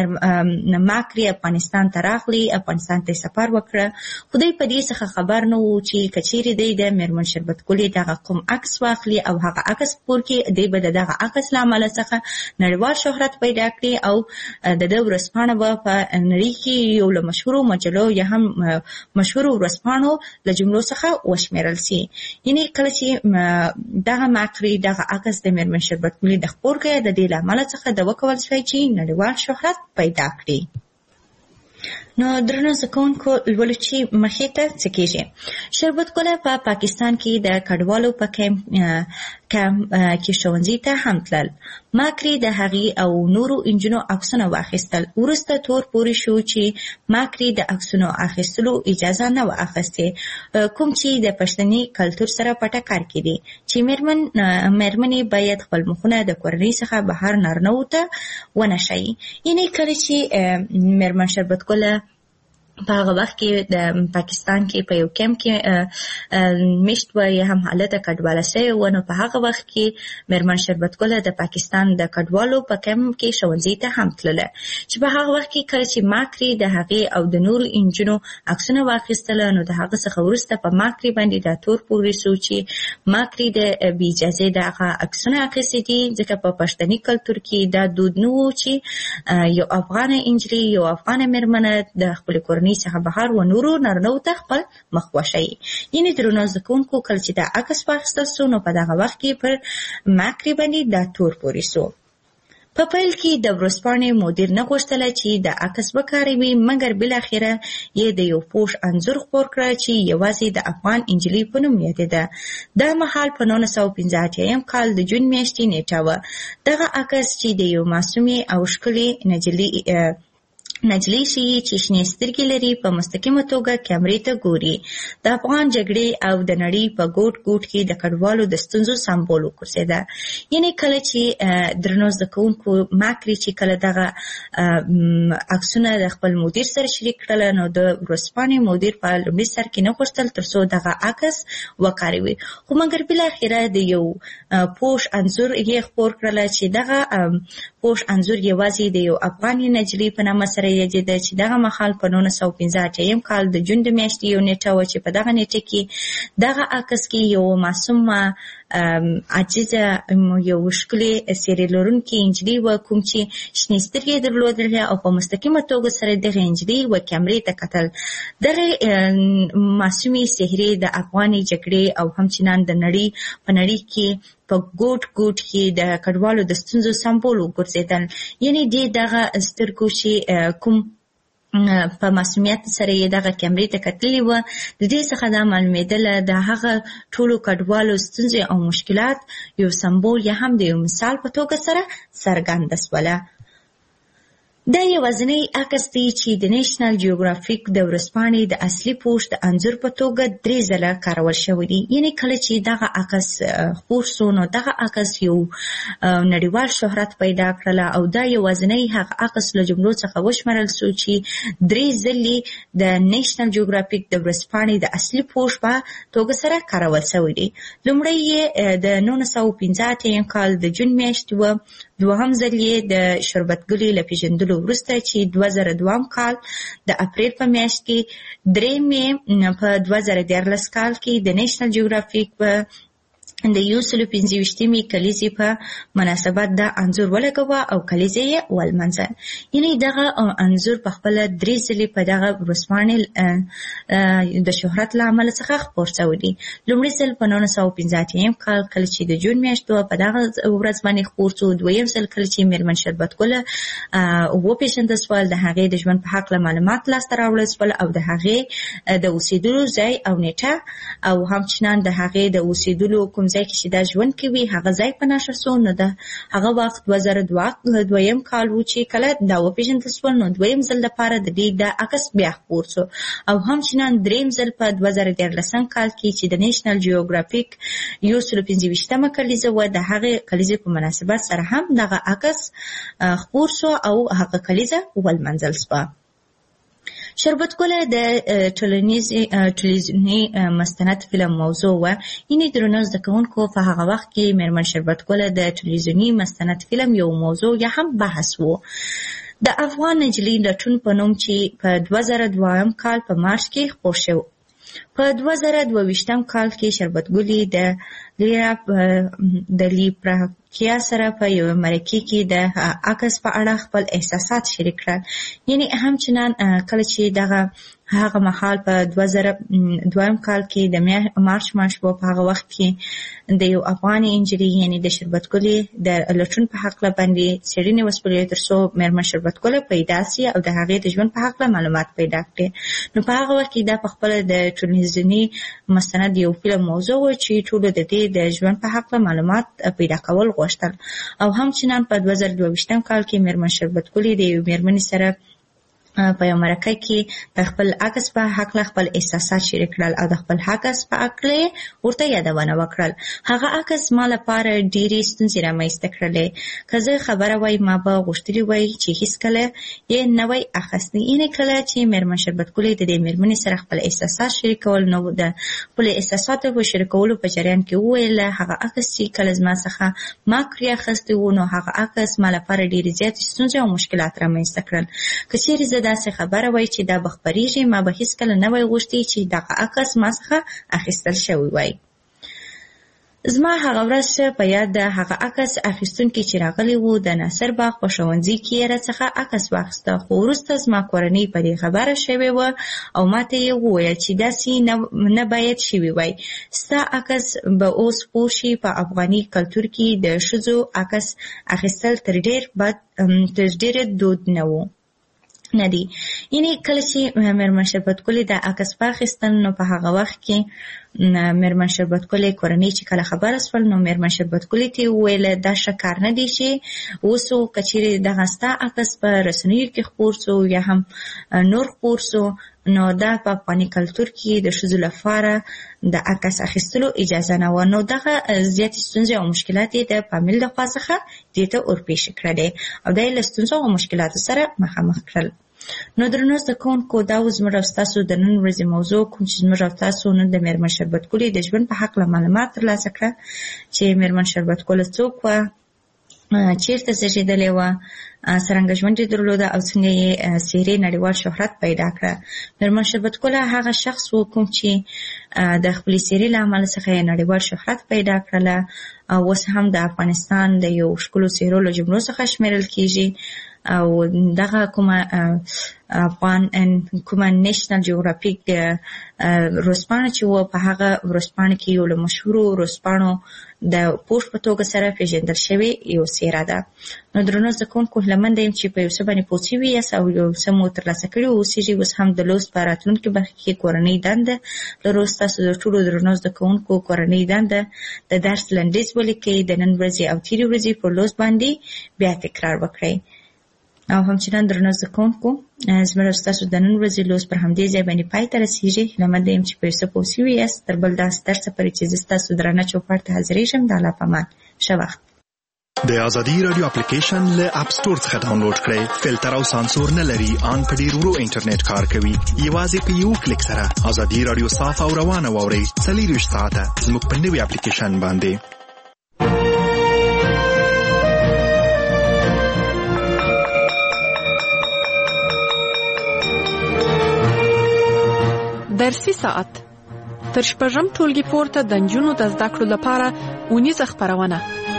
چې ماکري افغانستان ته راغلی افغانستان ته سفر وکړه خو دوی په دې څخه خبر نه و چې که چیرې دی د میرمن شربت ګلې دغه کوم عکس واخلي او هغه عکس پور کې دی به د دغه عکس له امله څخه نړیوال شهرت پیدا کړي او د دې ورځپاڼه به په نړۍ کې یو له مشهورو مجلو یا هم مشهورو ورځپاڼو له جملو څخه وشمیرل شي. یعنی کله چې دغه ماکري دغه عکس د میرمن شربت ګلې د خپور کې د دې له امله څخه د وکول شوی چې نړیوال شهرت پیدا کړي. نو درنو زده کوونکو لولو چې مخې ته څه کېږي. شربت ګله په پاکستان کې د کډوالو په کیمپ کې ښوونځي ته هم تلل. ماکري د هغې او نورو انجونو عکسونه واخیستل. وروسته تور پورې شو چې ماکري د عکسونو اخیستلو اجازه نه وه اخیستې کوم چې د پښتني کلتور سره په ټکر کې دي چې میرمن میرمنې باید خپل مخونه د کورنۍ څخه بهر نارینهو ته ونه ښایي. یعنې کله چې میرمن شربت ګله په هغه وخت کې د پاکستان کې په یو کیمپ کې میشت و یا هم حالت کډواله شوی و. نو په هغه وخت کې میرمن شربت ګله د پاکستان د کډوالو په کیمپ کې ښوونځي ته هم تلله چې په هغه وخت کې کله چې ماکري د هغې او د نورو انجونو عکسونه واخیستله نو د هغه څخه وروسته په ماکري باندې دا تور پورې شو چې ماکري د بې اجازې د هغه عکسونه اخیستي دي ځکه په پښتني کلتور کې دا دود نه و چې یو افغانه انجلۍ یو افغانه میرمنه د خپلې کورنۍ څخه بهر و نورو نارینه‌وو ته خپل مخ وښیي. یعنې درنو زده کوونکو کله چې دا عکس واخیستل سو نو په دغه وخت کې پر ماکري باندې دا تور پورې سو. په پیل کې د ورځپاڼې مدیر نه غوښتله چې د عکس وکاروي مګر بالاخره یې د یو پوش انځور خپور کړ چې یوازې د افغان انجلۍ په نوم یادېده. دا مهال په نولس سوه پنځه اتیا کال د جون میاشتې نیټه وه. دغه عکس چې د یو معصومې او ښکلې نجلۍ نجلۍ ښیي چې شنې سترګې لري په مستقیمه توګه کیمرې ته ګوري. د افغان جګړې او د نړۍ په ګوټ ګوټ کې د کډوالو د ستونزو سمبول وګرځېده. یعنې کله چې درنو زده کوونکو ماکري چې کله دغه عکسونه د خپل مدیر سره شریک کړل نو د ورځپاڼې مدیر په لومړي سر کې نه غوښتل تر څو دغه عکس وکاروي خو مګر بالاخره د یو پوش انځور یې خپور کړل چې دغه پوش انځور یوازې د یو افغاني نجلۍ په نامه سره یادېده چې دغه مهال په نولس سوه پنځه اتیا کال د جون د میاشتې یو نیټه وه چې په دغه نیټه کې دغه عکس کې یو معصومه عاجزه یو ښکلې څېرې لرونکې نجلۍ وه کوم چې شنې سترګې یې درلودلې او په مستقیمه توګه سره دغې نجلۍ و کیمرې ته کتل. دغې معصومې څهرې د افغاني جګړې او همچنان د نړۍ په نړۍ کې په ګوټ ګوټ کې د کډوالو د ستونزو سمبول وګرځېدل. یعنې دې دغه سترګو چې کوم په معصومیت سره یې دغه کیمرې ته کتلې وه د دې څخه دا معلومېدله د هغه ټولو کډوالو ستونزې او مشکلات یو سمبول یا هم د یو مثال په توګه سره څرګنده سوله. دا یوازینی عکس دی چې د نیشنل جیوګرافیک د ورځپاڼې د اصلي پوسټ د انځور په توګه درې ځله کارول شوی دی. یعنې کله چې دغه عکس خپور سو نو دغه عکس یو نړیوال شهرت پیدا کړله او دا یوازینی هغه عکس له جملو څخه وشمارل سو چې درې ځلې د نیشنل جیوګرافیک د ورځپاڼې د اصلي پوسټ په توګه سره کارول شوی دی. لومړی یې د نولس سوه پنځه اتیا کال د جون میاشتې وه. دوهم ځل یې د شربت ګلې له پېژندلو وروسته چې دوه زره دویم کال د اپریل په میاشت کې درېیم یې په دوه زره دیارلس کال کې د نیشنل جیوګرافیک په د یو سلو پنځه ویشتمې کلیزې په مناسبت دا انځور ولګوه او کلیزې یې ولمانځل. یعنې دغه انځور په خپله درې ځلې په دغه ورځپاڼې د شهرت له امله څخه خپور شوی دی. لومړی ځل په نولس سوه پنځه اتیا کال کله چې د جون میاشت وه په دغه ورځ باندې خپور شو. دویم ځل کله چې میرمن شربت ګله وپېژندل سول د هغې د ژوند په هکله معلومات لاسته راوړل سول او د هغې د اوسېدلو ځای او نیټه او همچنان د هغې د اوسېدلو کوم ځای کې چې دا ژوند کوي هغه ځای په نښه سو. نو د هغه وخت دوه زره دویم کال و چې کله دا وپېژندل سول نو دویم ځل لپاره د دې د عکس بیا خپور سو او همچنان درېیم ځل په دوه زره دیارلسم کال کې چې د نیشنل جیوګرافیک یو سلو پنځه ویشتمه کلیزه وه د هغې کلیزې په مناسبت سره هم دغه عکس خپور سو او هغه کلیزه ولمانځل سوه. شربت ګله د ټلویزیوني مستند فلم موضوع وه. یعنې درنو زده کوونکو په هغه وخت کې میرمن شربت ګله د ټلویزیوني مستند فلم یو موضوع یا هم بحث و. د افغان نجلۍ لټون په نوم چې په دوه زره دویم کال په مارچ کې خپور شو. په دوه زره دوه ویشتم کال کې شربت ګلې د لیرا د لیپراکیا سره په یو مرکې کې د عکس په اړه خپل احساسات شریک کړل. یعنې همچنان کله چې دغه هغه مهال په دوه زره دویم کال کې د مارچ میاشت په هغه وخت کې د یو افغاني نجلۍ یعنې د شربت ګلې د لټون په هکله باندې څېړنې وسپړلې تر څو میرمن شربت ګله پیدا سي او د هغې د ژوند په هکله معلومات پیدا کړي. نو په هغه وخت کې دا په خپله د ټلویزیوني مستند یو فلم موضوع و چې ټولو د دې د ژوند په هکله معلومات پیدا کول غوښتل او همچنان په دوه زره دوه ویشتم کال کې میرمن شربت ګلې د یو میرمنې سره په یو مرکه کې د خپل عکس په حق له خپل احساسات شریک کړل او د خپل عکس په اړه ورته یادونه وکړل. هغه عکس ما لپاره ډېرې ستونزې رامنځته کړلې. که زه خبره وای ما به غوښتلي وای چې هیڅکله یې نه وای اخیستی. یعنې کله چې میرمن شربتګلې د دې میرمنې سره خپل احساسات شریکول نو د خپل احساساتو په شریکولو په جریان کې وویل هغه عکس چې کله زما څخه ما کړی اخیستی و نو هغه عکس ما لپاره ډېرې زیاتې ستونزې او مشکلات رامنځته کړل. که چیرې زه داسې خبره وای چې دا به خپریږي ما به هیڅکله نه وای غوښتي چې دغه عکس ما څخه اخیستل شوی وای. زما هغه ورځ په یاد ده. هغه عکس اخیستونکي چې راغلی و د ناصر باغ په ښوونځي کې یې راڅخه عکس واخیسته، خو وروسته زما کورنۍ په دې خبره شوې وه او ماته یې وویل چې داسې نه, نه باید شوي وای. ستا عکس به اوس پوه شي په افغاني کلتور کې د ښځو عکس اخیستل تر ډېر بد تر ډېره دود نه و نه دی. یعنې کله چې میرمن شربتګلې د عکس واخیستل نو په هغه وخت کې میرمن شربتګلې کورنۍ چې کله خبره شول نو میرمن شربتګلې ته وویل دا ښه کار نه دی چې اوس که چیرې دغه ستا عکس په رسنیو کې خپور سو یا هم نور خپور سو نو دا په افغاني کلتور کې د ښځو لپاره د عکس اخیستلو اجازه نه وه. نو دغه زیاتې ستونزې او مشکلات یې د فامیل د خوا څخه دې ته ورپېښې کړلې او دا یې له ستونزو او مشکلاتو سره مخامخ کړل. نو درنو زده کوونکو دا زموږ او ستاسو د نن ورځې موضوع کوم چې زموږ او تاسو نن د میرمن شربتګلې د ژوند په هکله معلومات ترلاسه کړه چې میرمن شربتګله څوک وه، چیرته زیږېدلې وه، څرنګه ژوند یې درلوده او څنګه یې څېرې نړیوال شهرت پیدا کړه. میرمن شربتګله هغه شخص و کوم چې د خپلې څېرې له امله څخه یې نړیوال شهرت پیدا کړله او اوس هم د افغانستان د یو ښکلو څېرو له جملو څخه شمیرل کېږي او دغه کومه افغان کومه نیشنل جیوګرافیک ورځپاڼه چې وه په هغه ورځپاڼه کې یو له مشهورو ورځپاڼو د پوسټ په توګه سره پیژندل شوې یو څېره ده. نو درنو زده کوونکو هیله منده یم چې په یو څه باندې پوه شوي یاست او یو څه مو ترلاسه کړي واوسېږي. اوس هم د لوست په راتلونکي برخه کې کورنۍ دنده لرو. ستاسو د ټولو درنو زده کوونکو کورنۍ دنده د درس لنډیز ولیکئ، د نن ورځې او تېرې ورځې پر لوست باندې بیا تکرار وکړئ. او همچنان درنو زده کوونکو زموږ او ستاسو د نن ورځې لوست پر همدې ځای باندې پای ته رسېږي. هیله منده یم چې په یو څه پوه شوي یاست. تر بل داسې درسه پورې چې زه ستاسو درانه چوپړ ته حاضرېږم د الله په امان. ښه وخت. د ازادي رادیو اپلیکیشن له اپ سټور څخه ډاونلوډ کړئ. فلټر او سانسور نه لري، ان په ډېر ورو انټرنیټ کار کوي. یوازې په یو کلیک سره ازادي رادیو صاف او روانه واورئ څلېرویشت ساعته زموږ په نوي اپلیکیشن باندې. درسي ساعت تر شپږم ټولګي پورته د نجونو د زده کړو لپاره اونیزه خپرونه.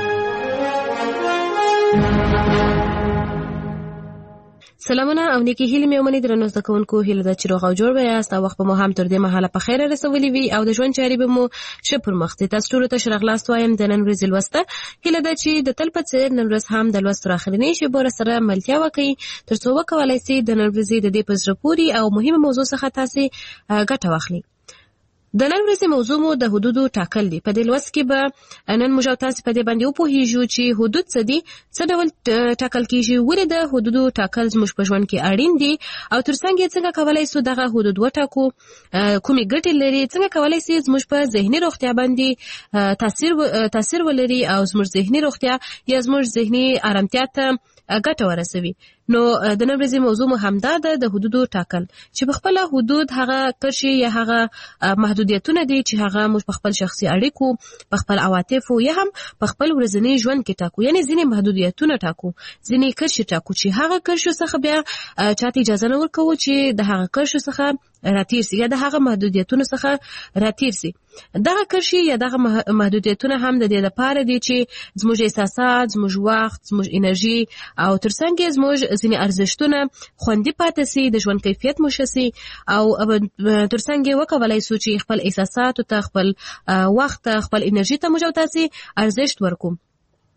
سلامونه او نیکی هیلې مې ومنئ درنو زده کوونکو. هیله ده چې روغ او جوړ به یاست او وخت به مو هم تر دې مهاله په خیره رسولی وي او د ژوند چارې به مو ښه پر مخ ځي. تاسو ټولو ته ښه راغلاست وایم د نن ورځې لوسته. هیله ده چې د تل په څېر نن ورځ هم د لوست تر اخرنۍ شېبو راسره ملتیا وکړئ تر څو وکولای سئ د نن ورځې د دې په زړه پورې او مهمه موضوع څخه تاسې ګټه واخلئ. د نن ورځې موضوع مو د حدودو ټاکل دي. په دې لوست کې به نن موږ او تاسو په دې باندې وپوهیږو چې حدود څه دي، څه ډول ټاکل کیږي، ولې د حدودو ټاکل زموږ په ژوند کې اړین دي او ترڅنګ یې څنګه کولای سو دغه حدود وټاکو، کومې ګټې لري، څنګه کولای سي زموږ په ذهني روغتیا باندې تاثیر تاثیر ولري او زموږ ذهني روغتیا یا زموږ ذهني آرامتیا ته ګټه ورسوي. نو د نن ورځې موضوع مو همدا ده د حدودو ټاکل چې په خپل حدود هغه کرشي یا هغه محدودیتونه دي چې هغه موږ په خپل شخصي اړیکو، په خپل عواطفو یا هم په خپل ورځني ژوند کې ټاکو. یعنی ځینې محدودیتونه ټاکو، ځینې کرشي ټاکو چې هغه کرشو څخه بیا چاته اجازه نه ورکوو چې د هغه کرشو څخه راتیر سي یا د هغه محدودیتونو څخه راتیر سي. دغه کرشي یا دغه محدودیتونه هم د دې لپاره دي چې زموږ احساسات، زموږ وخت، زموږ انرژي او ترڅنګ زموږ ځینې ارزښتونه خوندي پاتې سي، د ژوند کیفیت مو ښه سي او ترڅنګ وکولای سو چې خپل احساساتو ته، خپل وخت ته، خپل انرژي ته موږ تاسې ارزښت ورکوم.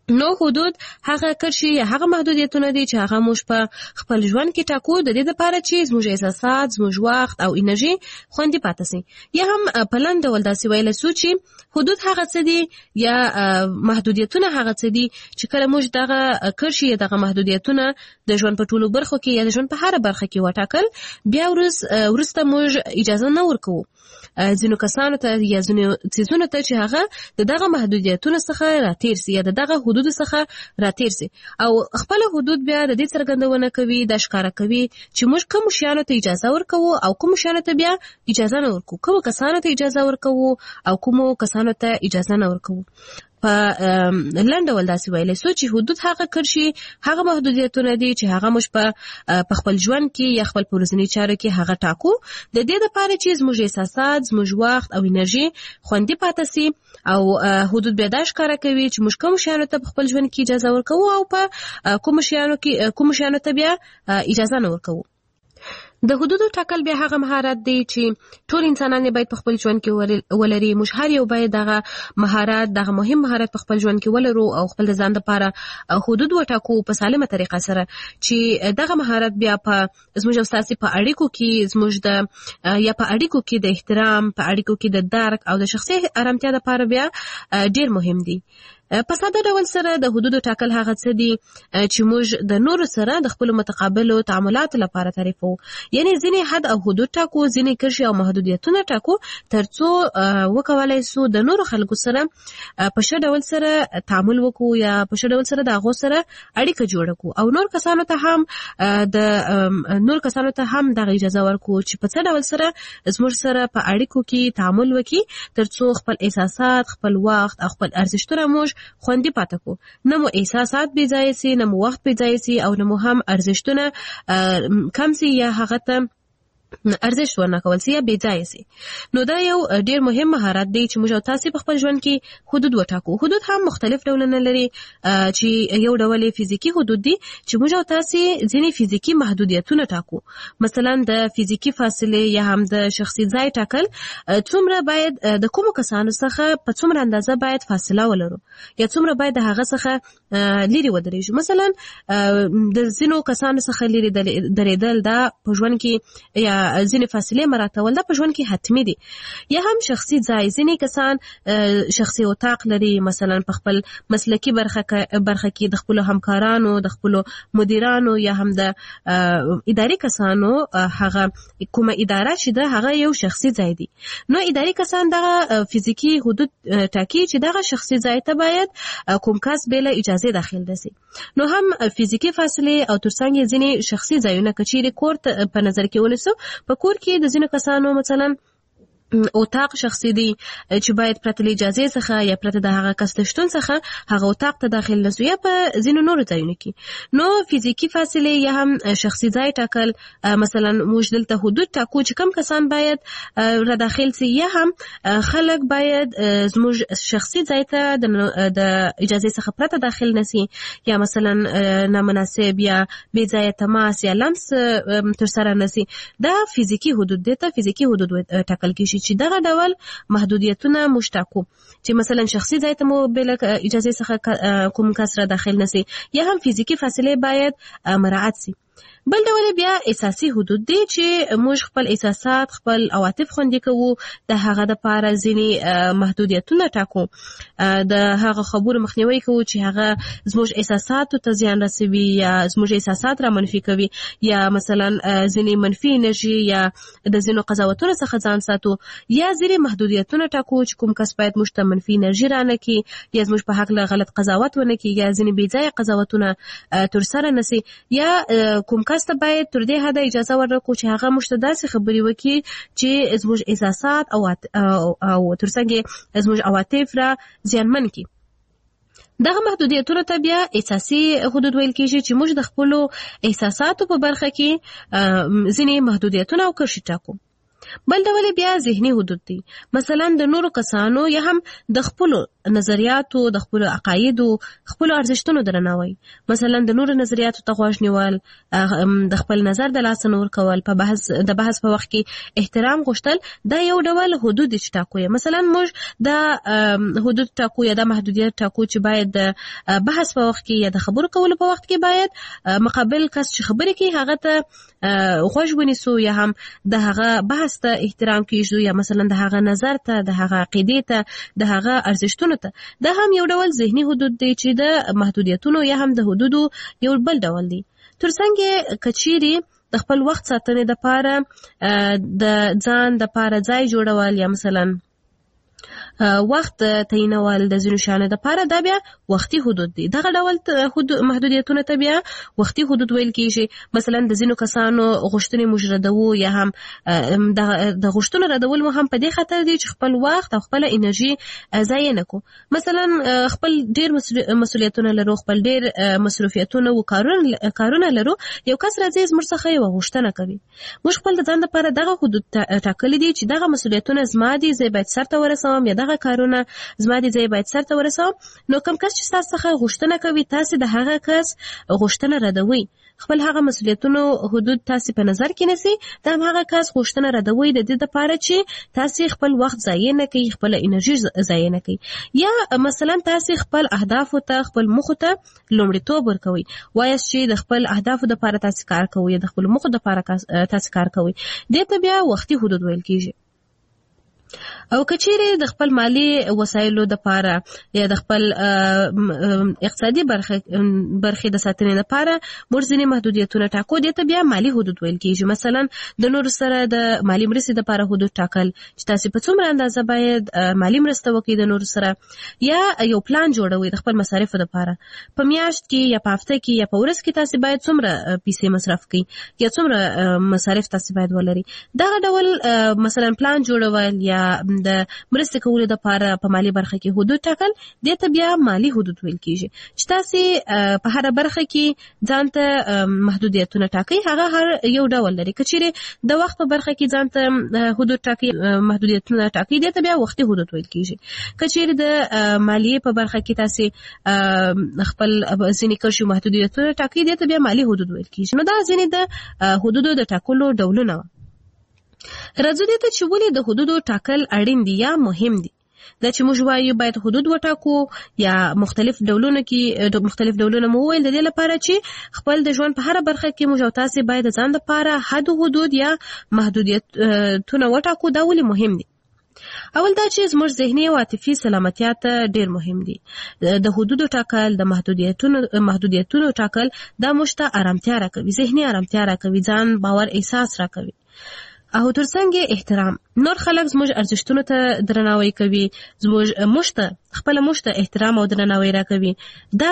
نو حدود هغه کرشي یا هغه محدودیتونه دي چې هغه موږ په خپل ژوند کې ټاکو د دې لپاره چې زموږ احساسات، زموږ وخت او انرژي خوندي پاتې شي. یا هم په لاندې ډول داسې ویلی سو چې حدود هغه څه دي یا محدودیتونه هغه څه دي چې کله موږ دغه کرشي یا دغه محدودیتونه د ژوند په ټولو برخو کې یا د ژوند په هره برخه کې وټاکل، بیا وروسته موږ اجازه نه ورکوو ځینو کسانو ته یا ځینو څیزونو ته چې هغه د دغه محدودیتونو څخه راتیر سي یا د دغه حدود څخه راتیر سي، او خپل حدود بیا د دې څرګندونه کوي، د ښکارا کوي چې موږ کوم شیانو ته اجازه ورکوو او کوم شیانو ته بیا اجازه نه ورکوو، کوم کسانو ته اجازه ورکوو او کوم کسانو ته اجازه نه ورکوو. په لاندې ول داسې ویلی سو چې حدود هغه کرشي، هغه محدودیتونه دي چې هغه موږ په په خپل ژوند کې یا خپل په ورځني چارو کې هغه ټاکو د دې لپاره چې زموږ احساسات، زموږ وخت او انرژي خوندي پاتې سي. او حدود بیا دا ښکاره کوي چې موږ کوم شیانو ته په خپل ژوند کې اجازه ورکوو او په کوم شیانو کې کوم شیانو ته بیا اجازه نه ورکوو. د حدودو ټاکل بیا هغه مهارت دی چې ټول انسانان باید په خپل ژوند کې ولري. موږ هر یو باید دغه مهارت، دغه مهم مهارت په خپل ژوند کې ولرو او خپل ځان لپاره حدود وټاکو په سالمه طریقه سره، چې دغه مهارت بیا په زموږ او ستاسې په اړیکو کې زموږ د یا په اړیکو کې د احترام، په اړیکو کې د درک او د شخصي آرامتیا لپاره بیا ډیر مهم دی. په ساده ډول سره د حدودو ټاکل هغه څه دي چې موږ د نورو سره د خپل متقابلو تعاملاتو لپاره تعریفو، یعنی ځینې حد او حدود ټاکو، ځینې کرشي او محدودیتونه ټاکو ترڅو وکولای سو د نورو خلکو سره په ښه ډول سره تعامل وکړو یا په ښه ډول سره د هغو سره اړیکه جوړه کړو، او نور کسانو ته هم د نور کسانو ته هم دغه اجازه ورکړو چې په څه ډول سره زموږ سره په اړیکو کې تعامل وکړي ترڅو خپل احساسات، خپل وخت او خپل ارزښتونه موږ خوندي پاتې کو، نه مو احساسات بې ځایه سي، نه مو وخت بې ځایه سي او نه مو هم ارزښتونه کم سي یا هغه ته ارزښت ورنه کول سي یا بې ځایه سي. نو دا یو ډیر مهم مهارت دی چې موږ او تاسې په خپل ژوند کې حدود وټاکو. حدود هم مختلف ډولونه لري، چې یو ډول فزیکی حدود دي چې موږ او تاسې ځینې فزیکی محدودیتونه ټاکو، مثلا د فزیکی فاصله یا هم د شخصي ځای ټاکل، څومره باید د کومو کسانو څخه په څومره اندازه باید فاصله ولرو یا څومره باید د هغه څخه لرې ودرېږو. مثلا د ځینو کسانو څخه لرې درېدل دا په ژوند کې یا ځینې فاصلې مراتول دا په ژوند کې حتمي دي. یا هم شخصي ځای، ځینې کسان شخصي اتاق لري، مثلا په خپل مسلکي برخه برخه کې د خپل همکارانو، د خپل مدیرانو یا هم د اداري کسانو هغه کومه اداره چې ده هغه یو شخصي ځای دی. نو اداري کسان دغه فزیکی حدود ټاکي چې دغه شخصي ځای ته باید کوم کس بله اجازه داخل دسي. نو هم فزیکی فاصله او ترڅنګ ځینې شخصي ځایونه کچېرې کور په نظر کې ونیسو، په کور کې د ځینو کسانو مثلا اتاق شخصي دی چې باید پرته له اجازه څخه یا پرته د هغه کس د شتون څخه هغه اتاق ته داخل نسو، یا په ځینو نورو ځایونو کې. نو فزیکی فاصله یا هم شخصي ځای ټاکل، مثلا موږ دلته حدود ټاکو چې کم کسان باید را داخل سي، یا هم خلک باید زموږ شخصي ځای ته د اجازه څخه پرته داخل نسي، یا مثلا نامناسب یا بې ځایه تماس یا لمس ترسره نسي. دا فزیکی حدود دي ته فزیکی حدود ټاکل کیږي چې دغه ډول محدودیتونه موږ ټاکو چې مثلا شخصي ځای ته مو بل اجازه څخه کوم کس را داخل نسي، یا هم فزیکی فاصله باید مراعات سي. بل ډول بیا اساسي حدود دي چې موږ خپل احساسات، خپل عواطف خوندي کوو، د هغه د پاره ځینې محدودیتونه ټاکو، د هغه خبرو مخنیوي کوو چې هغه زموږ احساساتو ته زیان رسوي یا زموږ احساسات را منفي کوي، یا مثلا ځینې منفي انرژي یا د ځینو قضاوتونو څخه ځان ساتو، یا ځینې محدودیتونه ټاکو چې کوم کس باید موږ ته منفي انرژي رانه کړي یا زموږ په حق له غلط قضاوت ونه کړي یا ځینې بې ځایه قضاوتونه ترسره نسي، یا کوم کس ته باید تر دې حده اجازه ورکړو چې هغه موږ ته داسې خبرې وکړي چې زموږ احساسات او او ترڅنګ زموږ عواطف را زیانمن کړي. دغه محدودیتونه ته بیا اساسي حدود ویل کېږي چې موږ د خپلو احساساتو په برخه کې ځینې محدودیتونه او کرښې ټاکو. بل ډول بیا ذهني حدود دي. مثلا د نورو کسانو یا هم د خپل نظریاتو، د خپل عقایدو، خپل ارزښتونو درناوی. مثلا د نورو نظریاتو ته غوږ نیول، د خپل نظر د لاس نور کول، په بحث د بحث په وخت کې احترام غوښتل، دا یو ډول حدود چې ټاکو. مثلا موږ د حدود ټاکو یا د محدودیت ټاکو چې باید د بحث په وخت کې یا د خبرو کولو په وخت کې باید مقابل کس چې خبرې کوي هغه ته غوږ ونیسو یا هم د هغه بحث ته احترام کیږو، یا مثلا د هغه نظر ته، د هغه عقیدې ته، د هغه ارزښتونو ته. دا هم یو ډول ذهني حدود دی چې د محدودیتونو یا هم د حدودو یو بل ډول دی. ترڅنګ کچيري د خپل وخت ساتنې د پاره د ځان د پاره ځای جوړول یا مثلا وخت تعینول د ځینو شانو د پاره، دا بیا وختي حدود دي. دغه ډول حدود محدودیتونه ته بیا وختي حدود ویل کیږي. مثلا د ځینو کسانو غوښتنې مجردو یا هم د غوښتنو ردول مو هم په دې خاطر دي چې خپل وخت او خپل انرژي ضایع نه کو. مثلا خپل ډیر مسؤلیتونه لرو، خپل ډیر مصروفیتونه او کارونه کارونه لرو، یو کس راځي زموږ څخه یو غوښتنه کوي. موږ خپل د ځان لپاره دغه حدود ټاکلي دي چې دغه مسؤلیتونه زما دي، زه باید سرته ورسوم، یا دغه کارونه زما دي زه باید سرته ورسوم. نو کوم کس چې تاسو څخه غوښتنه کوي، تاسو د هغه کس غوښتنه ردوي. خپل هغه مسؤلیتونو حدود تاسو په نظر کې نسی، دا هغه کس غوښتنه ردوي د دې لپاره چې تاسو خپل وخت ضایع نه کړئ، خپل انرژي ضایع نه کړئ. یا مثلا تاسو خپل اهداف ته، خپل مخ ته لومړیتوب ورکوي. وایي چې د خپل اهداف لپاره تاسو کار کوئ، د خپل مخ لپاره تاسو کار کوئ. دې ته بیا وختي حدود ویل کیږي. او کچيري د خپل مالی وسایلو د پاره یا د خپل اقتصادي برخه برخه د ساتنې لپاره مرزنی محدودیتونه ټاکو، دي ته بیا مالی حدود ویل کیږي. مثلا د نور سره د مالی مرستې د پاره حدود ټاکل چې تاسو په څومره اندازه باید مالی مرسته وکړئ د نور سره، یا یو پلان جوړوي د خپل مصارفو لپاره. په میاشت کې یا په هفته کې یا په ورځ کې تاسو باید څومره پیسې مصرف کړئ یا څومره مصارف تاسو باید ولري. دا ډول مثلا پلان جوړول یا د مرسته کولو د لپاره په مالی برخه کې حدود ټاکل، دې ته بیا مالی حدود ویل کیږي. چې تاسو په هر برخه کې ځان ته محدودیتونه ټاکئ، هغه هر یو ډول لري. کچيري د وخت په برخه کې ځان ته حدود ټاکئ، محدودیتونه ټاکئ، دې ته بیا وختي حدود ویل کیږي. کچيري د مالی په برخه کې تاسو خپل ځینې کشو محدودیتونه ټاکئ، دې ته بیا مالی حدود ویل کیږي. نو دا ځینې د حدودو د ټاکلو ډولونه. راځو دې ته چې ولې د حدودو ټاکل اړین دي یا مهم دي. دا چې موږ وایو باید حدود وټاکو یا مختلف ډولونه کې مختلف ډولونه مو ویل د دې لپاره چې خپل د ژوند په هر برخه کې موږ او تاسو باید ځان لپاره حد حدود یا محدودیتونه وټاکو. دا ولې مهم دي؟ اول دا چې زموږ ذهني او عاطفي سلامتیا ته ډیر مهم دي. د حدودو ټاکل، د محدودیتونو محدودیتونو ټاکل دا موږ ته آرامتیا راکوي، ذهني آرامتیا راکوي، ځان باور احساس راکوي. او ترڅنګ احترام، نور خلک زموږ ارزښتونو ته درناوی کوي، زموږ مشته خپل مشته احترام او درناوی راکوي. دا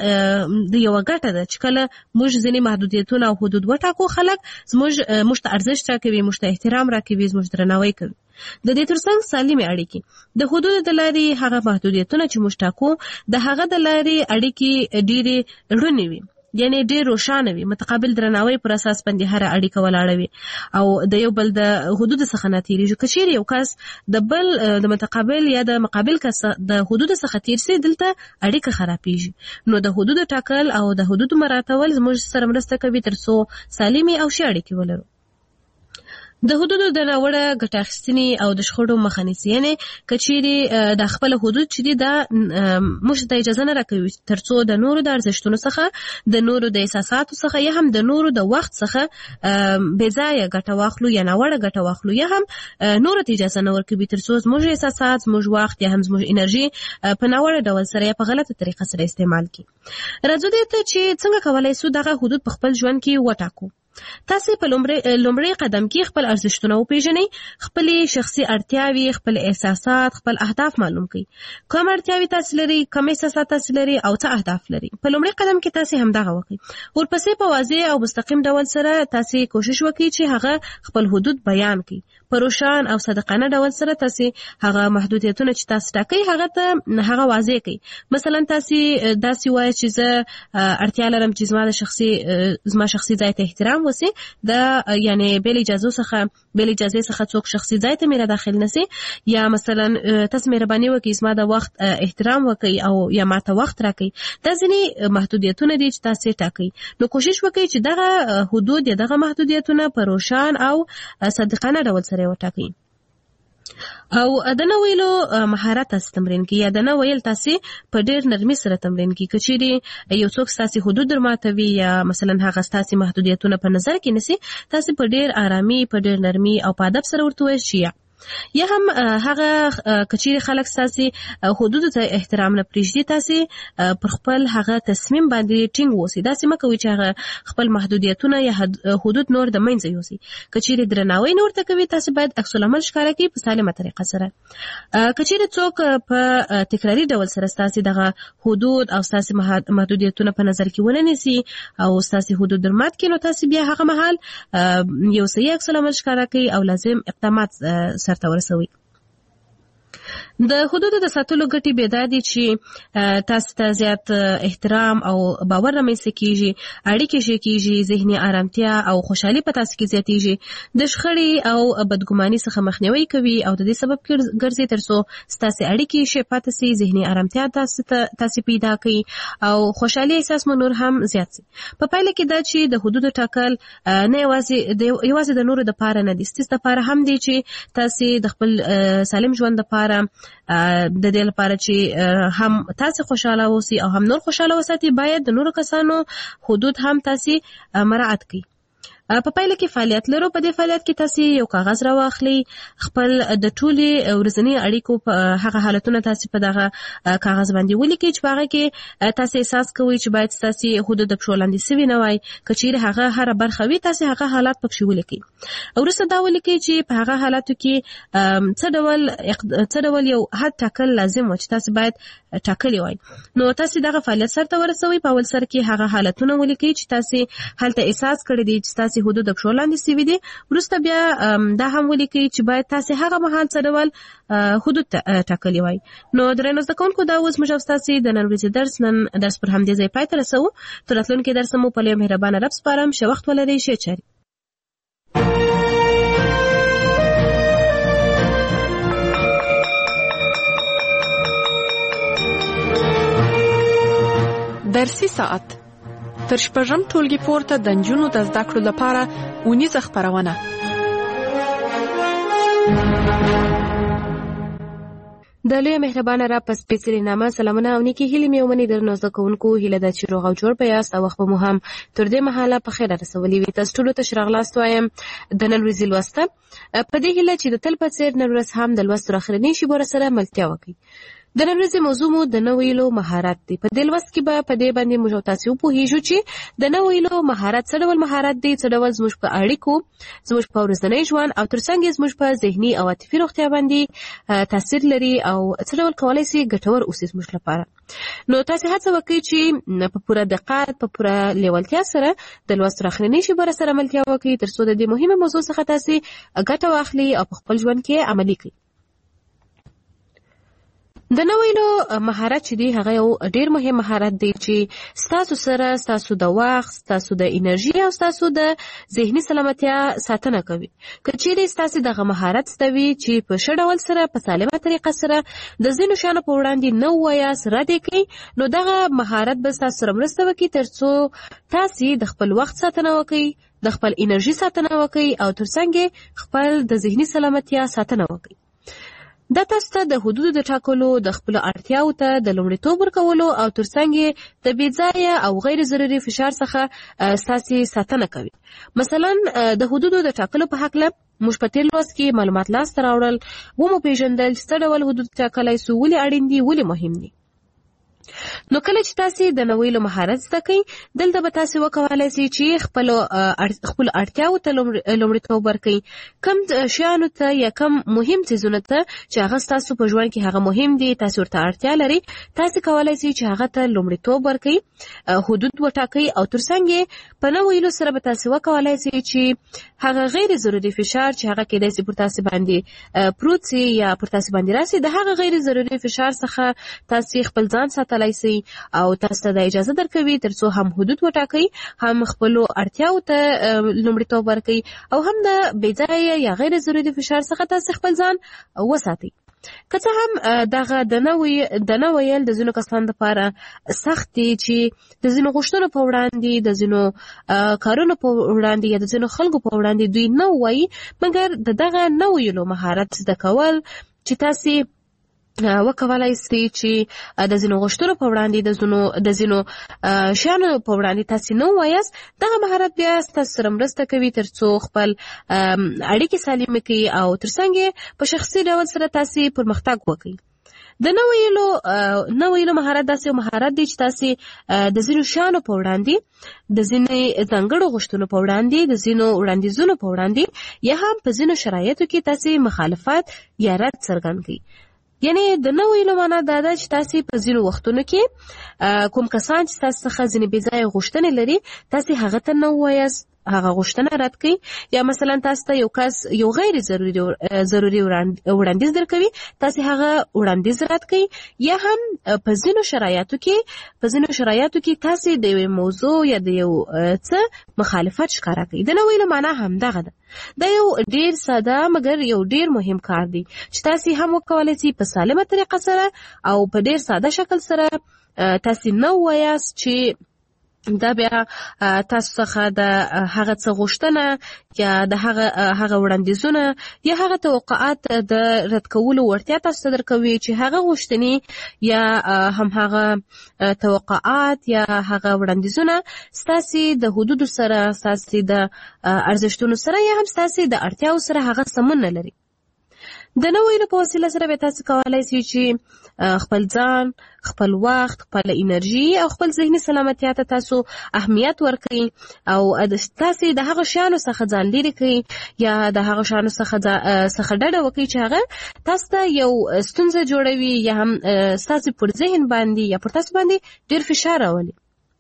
د یو غټه ده چې کله موږ ځینې محدودیتونه او حدود وټاکو، خلک زموږ مشته ارزښت راکوي، مشته احترام راکوي، زموږ درناوی کوي. د دې ترڅنګ سالمې اړیکې، د حدودو د لارې هغه محدودیتونه چې موږ ټاکو د هغه د لارې اړیکې ډېرې روڼې وي، یعنی ډېر روښانه وي، متقابل درناوی پر اساس باندې هر اړیکه ولاړه وي او د یو بل د حدود څخه نه تیریږي. کچېرې یو کس د بل د متقابل یا د مقابل کس د حدود څخه تیر سي، دلته اړیکه خرابېږي. نو د حدود ټاکل او د حدود مراعاتول زموږ سره مرسته کوي ترڅو سالمې او ښې اړیکې ولرو. د حدودو د ناوړه ګټه اخیستنې او د شخړو مخه نیسي. یعنی کچېرې د خپل حدود چې دي دا موږ ته اجازه نه راکوي ترڅو د نورو د ارزښتونو څخه، د نورو د احساساتو څخه یا هم د نورو د وخت څخه بې ځایه ګټه واخلو یا ناوړه ګټه واخلو، یا هم نورو ته اجازه نه ورکوي ترڅو زموږ احساسات، زموږ وخت یا هم زموږ انرژي په ناوړه ډول سره یا په غلطه طریقه سره استعمال کړي. راځو دې ته چې څنګه کولای شو دغه حدود په خپل ژوند کې وټاکو. تاسو په لومړی قدم کې خپل ارزښتونه وپیژنئ، خپل شخصي اړتیاوې، خپل احساسات، خپل اهداف معلوم کړئ. کوم اړتیاوې تاسو لري، کوم احساسات تاسو لري او څه اهداف لري. په لومړی قدم کې تاسو همدغه وکړئ. ورپسې په واضح او مستقیم ډول سره تاسو کوشش وکړئ چې هغه خپل حدود بیان کړئ. په روشان او صادقانه ډول سره تاسو هغه محدودیتونه چې تاسو ټاکئ هغه ته هغه واضح کړئ. مثلا تاسو داسې وایي چې زه اړتیا لرم چې زما د شخصي زما شخصي ځای ته احترام وسی، دا یعنی بل اجازه څخه بل اجازه څخه څوک شخصي ځای ته میرا داخل نسی، یا مثلا تاسو مهرباني وکړئ زما د وخت احترام وکړئ او یا ماته وخت راکړئ. دا ځینې محدودیتونه دي چې تاسو ټاکئ. نو کوشش وکړئ چې دغه حدود یا دغه محدودیتونه په روشان او صادقانه ډول سره وټاکئ. او د نه ویلو مهارت تاسو تمرین کی یا د نه ویل تاسو په ډیر نرمي سره تمرین کی. کچېری یو څوک تاسو حدود درماتوي یا مثلا هغه تاسو محدودیتونه په نظر کې نسی، تاسو په ډیر آرامي په ډیر نرمي او په ادب سره ورته وایئ شي. یا هم هغه کچېری خلک تاسو حدود ته احترام نه پریږدي، تاسو پر خپل هغه تصمیم باندې ټینګ اوسئ. دا سم کوي چې هغه خپل محدودیتونه یا حدود نور د منځ یوسي. کچېری درناوی نور ته کوي، تاسو باید عکس العمل ښکاره کړئ په سالمه طریقه سره. کچېری څوک په تکراری ډول سره تاسو دغه حدود او تاسو محدودیتونه په نظر کې ونه نیسي او تاسو حدود درمات کړي، نو تاسو بیا هغه مهال یو صحیح عکس العمل ښکاره کړئ او لازم اقدامات سرته ورسوي. د حدودو د ساتلو ګټې به دا دي چې تاسو ته زیات احترام او باور رامنځته کیږي، اړیکې ښې کیږي، ذهني آرامتیا او خوشحالي په تاسو کې زیاتیږي، د شخړې او بدګماني څخه مخنیوي کوي او د دې سبب ګرځي ترڅو تاسو اړیکې ښې پاتې سي، ذهني آرامتیا تاسو ته تاسو پیدا کوي او خوشحالي احساس مو نور هم زیات سي. په پایله کې دا چې د حدودو ټاکل نه یوازې د یوازې د نورو د پاره نه دي، ستاسو لپاره هم دي چې تاسو د خپل سالم ژوند لپاره د دې لپاره چې هم تاسو خوشاله اوسئ او هم نور خوشاله وساتئ، باید د نورو کسانو حدود هم تاسو مراعات کړئ. په پایله کې فعالیت لرو. په دې فعالیت کې تاسو یو کاغذ راواخلئ، خپل د ټولې ورځنی اړیکو په هغه حالتونه تاسو په دغه کاغذ باندې ولیکئ چې هغه کې تاسو احساس کوئ چې باید تاسو حدود په شولاندې سوي نه وای. کچېره هغه هر برخه وي تاسو هغه حالات پکې ولیکئ. ورسته دا ولیکئ چې په هغه حالاتو کې څه ډول څه ډول یو حد ټاکل لازم و چې تاسو باید ټاکلی وای. نو تاسو دغه فعالیت سره ورسوي. په اول سر کې هغه حالتونه ولیکئ چې تاسو هلته احساس کړی دي چې تاسو حدود په شولاندې سوي دي. ورسته بیا دا هم ولیکئ چې باید تاسو هغه مهال څه ډول حدود ټاکلی وای. نو درنو زده کوونکو، دا اوس موږ تاسو د نن ورځې درس نن درس پر همدې ځای پای ته رسوو. تر راتلونکي درس مو په لوی مهربانه رب سپارم. ښه وخت ولرئ. ښه چاري. درسي ساعت تر شپږم ټولګي پورته د نجونو د زده کړو لپاره اونیزه خپرونه. د لوی مهربانه را په سپېڅلي نامه سلامونه او نیکې هیلې مې ومني. درنو زده کوونکو، هیله ده چې روغ او جوړ به یاست او وخت به مو هم تر دې مهاله په خیر رسولي وي. تاسو ټولو ته ښه راغلاست وایم د نن ورځې لوسته، په دې هیله چې د تل په څېر نن ورځ هم د لوست تر اخرنۍ شېبو سره ملتیا وکړئ. د نن ورځې موضوع مو د نه ویلو مهارت دی. په دې لوست کې به په دې باندې موږ تاسو وپوهیږو چې د نه ویلو مهارت څه ډول مهارت دی، څه ډول زموږ په اړیکو، زموږ په ورځني ژوند او ترڅنګ زموږ په ذهني او عاطفي روغتیا باندې تاثیر لري او څه ډول کولای شي ګټور اوسي زموږ لپاره. نو تاسو هڅه وکړئ چې په پوره دقت، په پوره لیوالتیا سره د لوست راخرنی شي بر سره عملتیا وکړئ ترڅو د دې مهمه موضوع څخه تاسو ګټه واخلئ او په خپل ژوند کې عملي کړئ. د نه ویلو مهارت چې دی هغه یو ډیر مهم مهارت دی چې ستاسو سره ستاسو د وخت، ستاسو د انرژي او ستاسو د ذهني سلامتیا ساتنه کوي. که چیرې ستاسو دغه مهارت ستوي چې په ښه ډول سره په سالمه طریقه سره د ځینو شیانو په وړاندې نه وایاست، رد یې کوئ، نو دغه مهارت به ستاسو سره مرسته وکړي ترڅو تاسو د خپل وخت ساتنه وکړئ، د خپل انرژي ساتنه وکړئ او ترڅنګ خپل د ذهني سلامتیا ساتنه وکړئ. دا تاسو ته د حدودو د ټاکلو، د خپل اړتیاو ته د لومړیتوب ورکولو او ترڅنګ د بې ځایه او غیر ضروري فشار څخه ستاسو ساتنه کوي. مثلا د حدودو د ټاکلو په هکله موږ په تیر لوست کې معلومات لاسته راوړل، ومو پیژندل چې څه ډول حدود ټاکلی سو، ولې اړین دي، ولې مهم دي. نو کله چې تاسو د نویلو مهارت زده کړئ دلته به تاسو وکولای شئ چې خپل خپل اړتیاو ته لومړیتوب ورکړئ، کم شیانو ته یا کم مهم څیزونو ته چې هغه تاسو په ژوند کې هغه مهم دي، تاسو ورته اړتیا لري، تاسو کولای شئ چې هغه ته لومړیتوب ورکړئ، حدود وټاکئ او ترڅنګ په نویلو سره به تاسو وکولای شئ چې هغه غیر ضروري فشار چې هغه کېدای شي پر تاسو باندې پروت سي یا پر تاسو باندې راسي، د هغه غیر ضروري فشار څخه تاسو خپل ځان ساتلای سي او تاسو ته اجازه درکوي ترڅو هم حدود وټاکئ، هم خپل اړتیاو ته لومړیتوب ورکړئ او هم د بېځایه یا غیر ضروري فشار څخه تاسو خپل ځان وساتئ. که څه هم دغه د نوې د نویل د ځینو کسانو لپاره سخت دي چې د ځینو غوښتنو په وړاندې، د ځینو کارونو په وړاندې یا د ځینو خلکو په وړاندې دوی نه وایي، مګر د دغه نویلو مهارت زده کول چې تاسو وکولای شئ چې د ځینو غوښتنو په وړاندې د ځینو د ځینو شیانو په وړاندې تاسو نه وایاست، دغه مهارت بیا تاسو سره مرسته کوي ترڅو خپل اړیکې سالمه کړئ او ترڅنګ په شخصي ډول سره تاسو پرمختګ وکړئ. د نویلو نویلو مهارت داسې یو مهارت دی چې تاسو د ځینو شیانو په وړاندې، د ځینې ځانګړو غوښتنو په وړاندې، د ځینو وړاندیزونو په وړاندې یا هم په ځینو شرایطو کې تاسو مخالفت یا رد څرګند کړئ. یعنی د نویلو معنا دا ده چې تاسو په ځینو وختونو کې کوم کسان چې تاسو څخه ځینې بې ځایه غوښتنې لري تاسو هغه ته نه وایاست، هغه غوښتنه رد کړئ، یا مثلا تاسو ته یو کس یو غیر ضروري ضروري وړاندیز درکوي تاسو هغه وړاندیز رد کړئ، یا هم په ځینو شرایطو کې په ځینو شرایطو کې تاسو د یو موضوع یا د یو څه مخالفت ښکاره کړئ. د نویلو معنا هم دغه ده. دا یو ډیر ساده مګر یو ډیر مهم کار دی چې تاسو هم وکولای شئ په سالمه طریقه سره او په ډیر ساده شکل سره تاسو نو وایاست چې دا بیا تاسو څخه د هغه څه غوښتنه یا د هغه هغه وړاندیزونه یا هغه توقعات د رد کولو وړتیا تاسو ته درکوي چې هغه غوښتنې یا هم هغه توقعات یا هغه وړاندیزونه ستاسو د حدودو سره، ستاسو د ارزښتونو سره یا هم ستاسو د اړتیاو سره هغه سمون نه لري. د نویلو په وسیله سره به تاسو کولای شئ چې خپل ځان، خپل وخت، خپل انرژي او خپل ذهني سلامتیا ته تاسو اهمیت ورکړئ او تاسو د هغه شیانو څخه ځان لرې کړئ یا د هغه شیانو څخه څخه ډډه وکړئ چې هغه تاسو ته یو ستونزه جوړوي یا هم تاسو پر ذهن باندې یا پر تاسو باندې ډیر فشار راولي.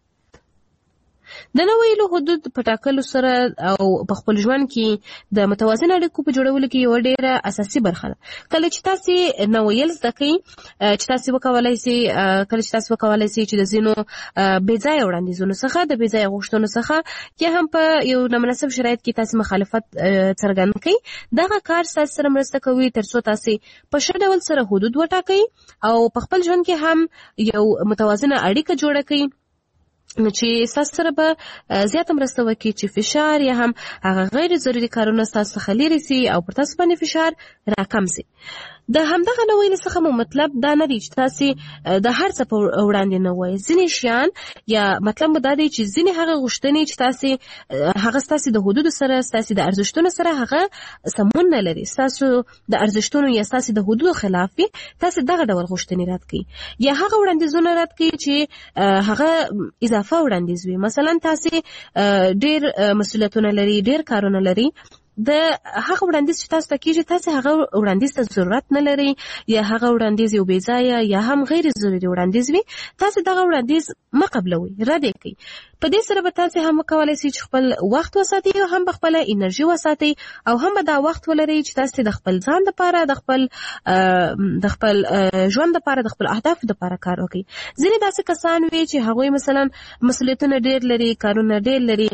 د نویلو حدود په ټاکلو سره او په خپل ژوند کې د متوازن اړیکو په جوړولو کې یو ډیره اساسي برخه ده. کله چې تاسو نویل زده کړئ، چې تاسو وکولای شئ کله چې تاسو وکولای شئ چې د ځینو بې ځایه وړاندیزونو څخه، د بې ځایه غوښتنو څخه یا هم په یو نامناسب شرایط کې تاسو مخالفت څرګند کړئ، دغه کار تاسو سره مرسته کوي ترڅو تاسو په ښه ډول سره حدود وټاکئ او په خپل ژوند کې هم یو متوازنه اړیکه جوړه کړئ چې تاسو سره به زیاته مرسته وکړي چې فشار یا هم هغه غیر ضروري کارونه تاسو څخه لرې سي او پر تاسو باندې فشار راکم سي. د همدغه نویل څخه مو مطلب دا نه دی چې تاسو د هر څه په وړاندې نه وایي. ځینې شیان یا مطلب مو دا دی چې ځینې هغه غوښتنې چې تاسو هغه تاسو د حدودو سره، تاسو د ارزښتونو سره هغه سمون نه لري، تاسو د ارزښتونو یا تاسو د حدودو خلاف وي، تاسو دغه ډول غوښتنې رد کړئ یا هغه وړاندیزونه رد کړئ چې هغه اضافه وړاندیز وي. مثلا تاسو ډیر مسؤلیتونه لري، ډیر کارونه لري، د هغه وړاندیز چې تاسو ته کېږي تاسو هغه وړاندیز ته ضرورت نه لري یا هغه وړاندیز یو بې ځایه یا هم غیر ضروري وړاندیز وي، تاسو دغه وړاندیز مه قبلوئ، رد یې کړئ. په دې سره به تاسو هم وکولای شئ چې خپل وخت وساتئ او هم خپل انرژي وساتئ او هم دا وخت ولرئ چې تاسو د خپل ځان لپاره، د خپل د خپل ژوند لپاره، د خپل اهداف لپاره کار وکړئ. ځینې داسې کسان وي چې هغوی مثلا مسؤلیتونه ډیر لري، کارونه ډیر لري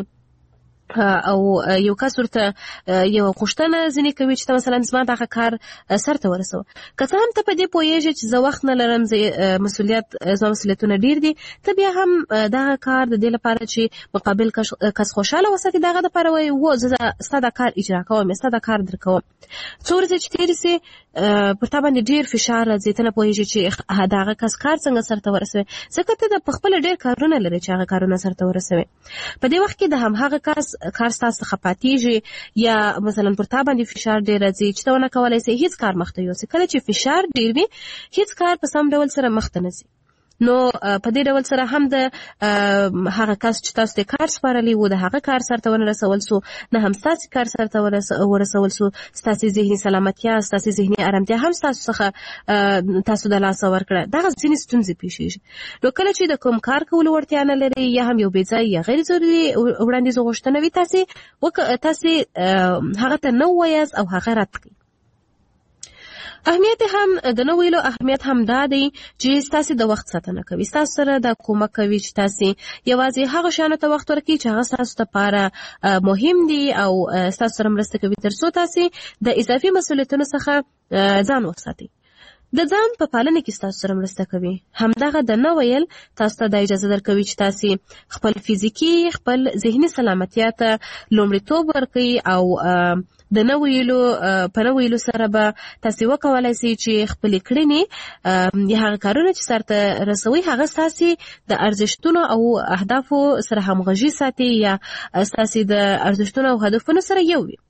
او یو کس ورته یو غوښتنه ځینې کوي چې مثلا زما دغه کار سرته ورسوه. که څه هم ته په دې پوهېږې چې زه وخت نه لرم، زه مسؤلیت زما مسؤلیتونه ډیر دي، ته بیا هم دغه کار د دې لپاره چې مقابل کس خوشحاله وساتي دغه دپاره وایي و زه ستا دا کار اجرا کوم یا ستا دا کار در کوم. څو ورځې چې تېرې سي پر تا باندې ډیر فشار راځي، ته نه پوهېږې چې دغه کس کار څنګه سرته ورسوي، ځکه ته د پخپله ډیر کارونه لري چې هغه کارونه سرته ورسوي. په دې وخت کې د همهغه کس کار ستاسو څخه پاتېږي یا مثلا پر تا باندې فشار ډیر راځي چې ته ونه کولی سې هیڅ کار مخته یوسې. کله چې فشار ډیر وي هیڅ کار په سم ډول سره مخته نه ځي. نو په دې ډول سره هم د هغه کس چې تاسو ته کار سپارلی وو د هغه کار سرته ورسول سو، نه هم ستاسو کار سرته ورسول سو، ستاسو ذهني سلامتیا، ستاسو ذهني آرامتیا هم تاسو څخه تاسو د لاس ورکړه. دا ځینې ستونزې پیښیږي. نو کله چې د کوم کار کولو وړتیا نه لري یا هم یو بې ځایه یا غیر ضروري وړاندیز غوښتنه وي، تاسو وک تاسو هغه ته نه وایاست او هغه رد کړئ. اهمیت هم د نو ویلو اهمیت هم دا دی چې تاسو د وخت ساتنه کوي، تاسو سره د کومک کوي چې تاسو یوازې هغه شانه ته وخت ورکړئ چې هغه تاسو لپاره مهم دي او تاسو سره مرسته کوي ترڅو تاسو د اضافي مسؤلیتونو څخه ځان وساتئ. د ځان په پالنه کې تاسو سره مرسته کوي. همدغه د نو ویل تاسو ته د اجازه درکوي چې تاسو خپل فزیکی خپل ذهني سلامتیا ته لومړیتوب ورکړئ او د نو ویلو په نو ویلو سره به تاسو وکولای شئ چې خپل کړنې یا هغه کارونه چې سرته رسوي هغه تاسو د ارزښتونو او اهدافو سره همغږي ساتي یا تاسو د ارزښتونو او هدفونو سره یو وي.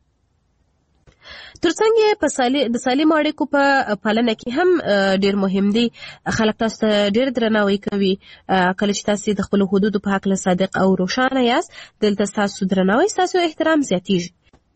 ترڅنګ په سالي د سالم اړیکو په پالنه کې هم ډیر مهم دي. خلک تاسو ته ډیر درناوی کوي. کله چې تاسو د خپل حدودو په حق له صادق او روښانه یاست، دلته تاسو درناوی تاسو احترام زیاتیږي.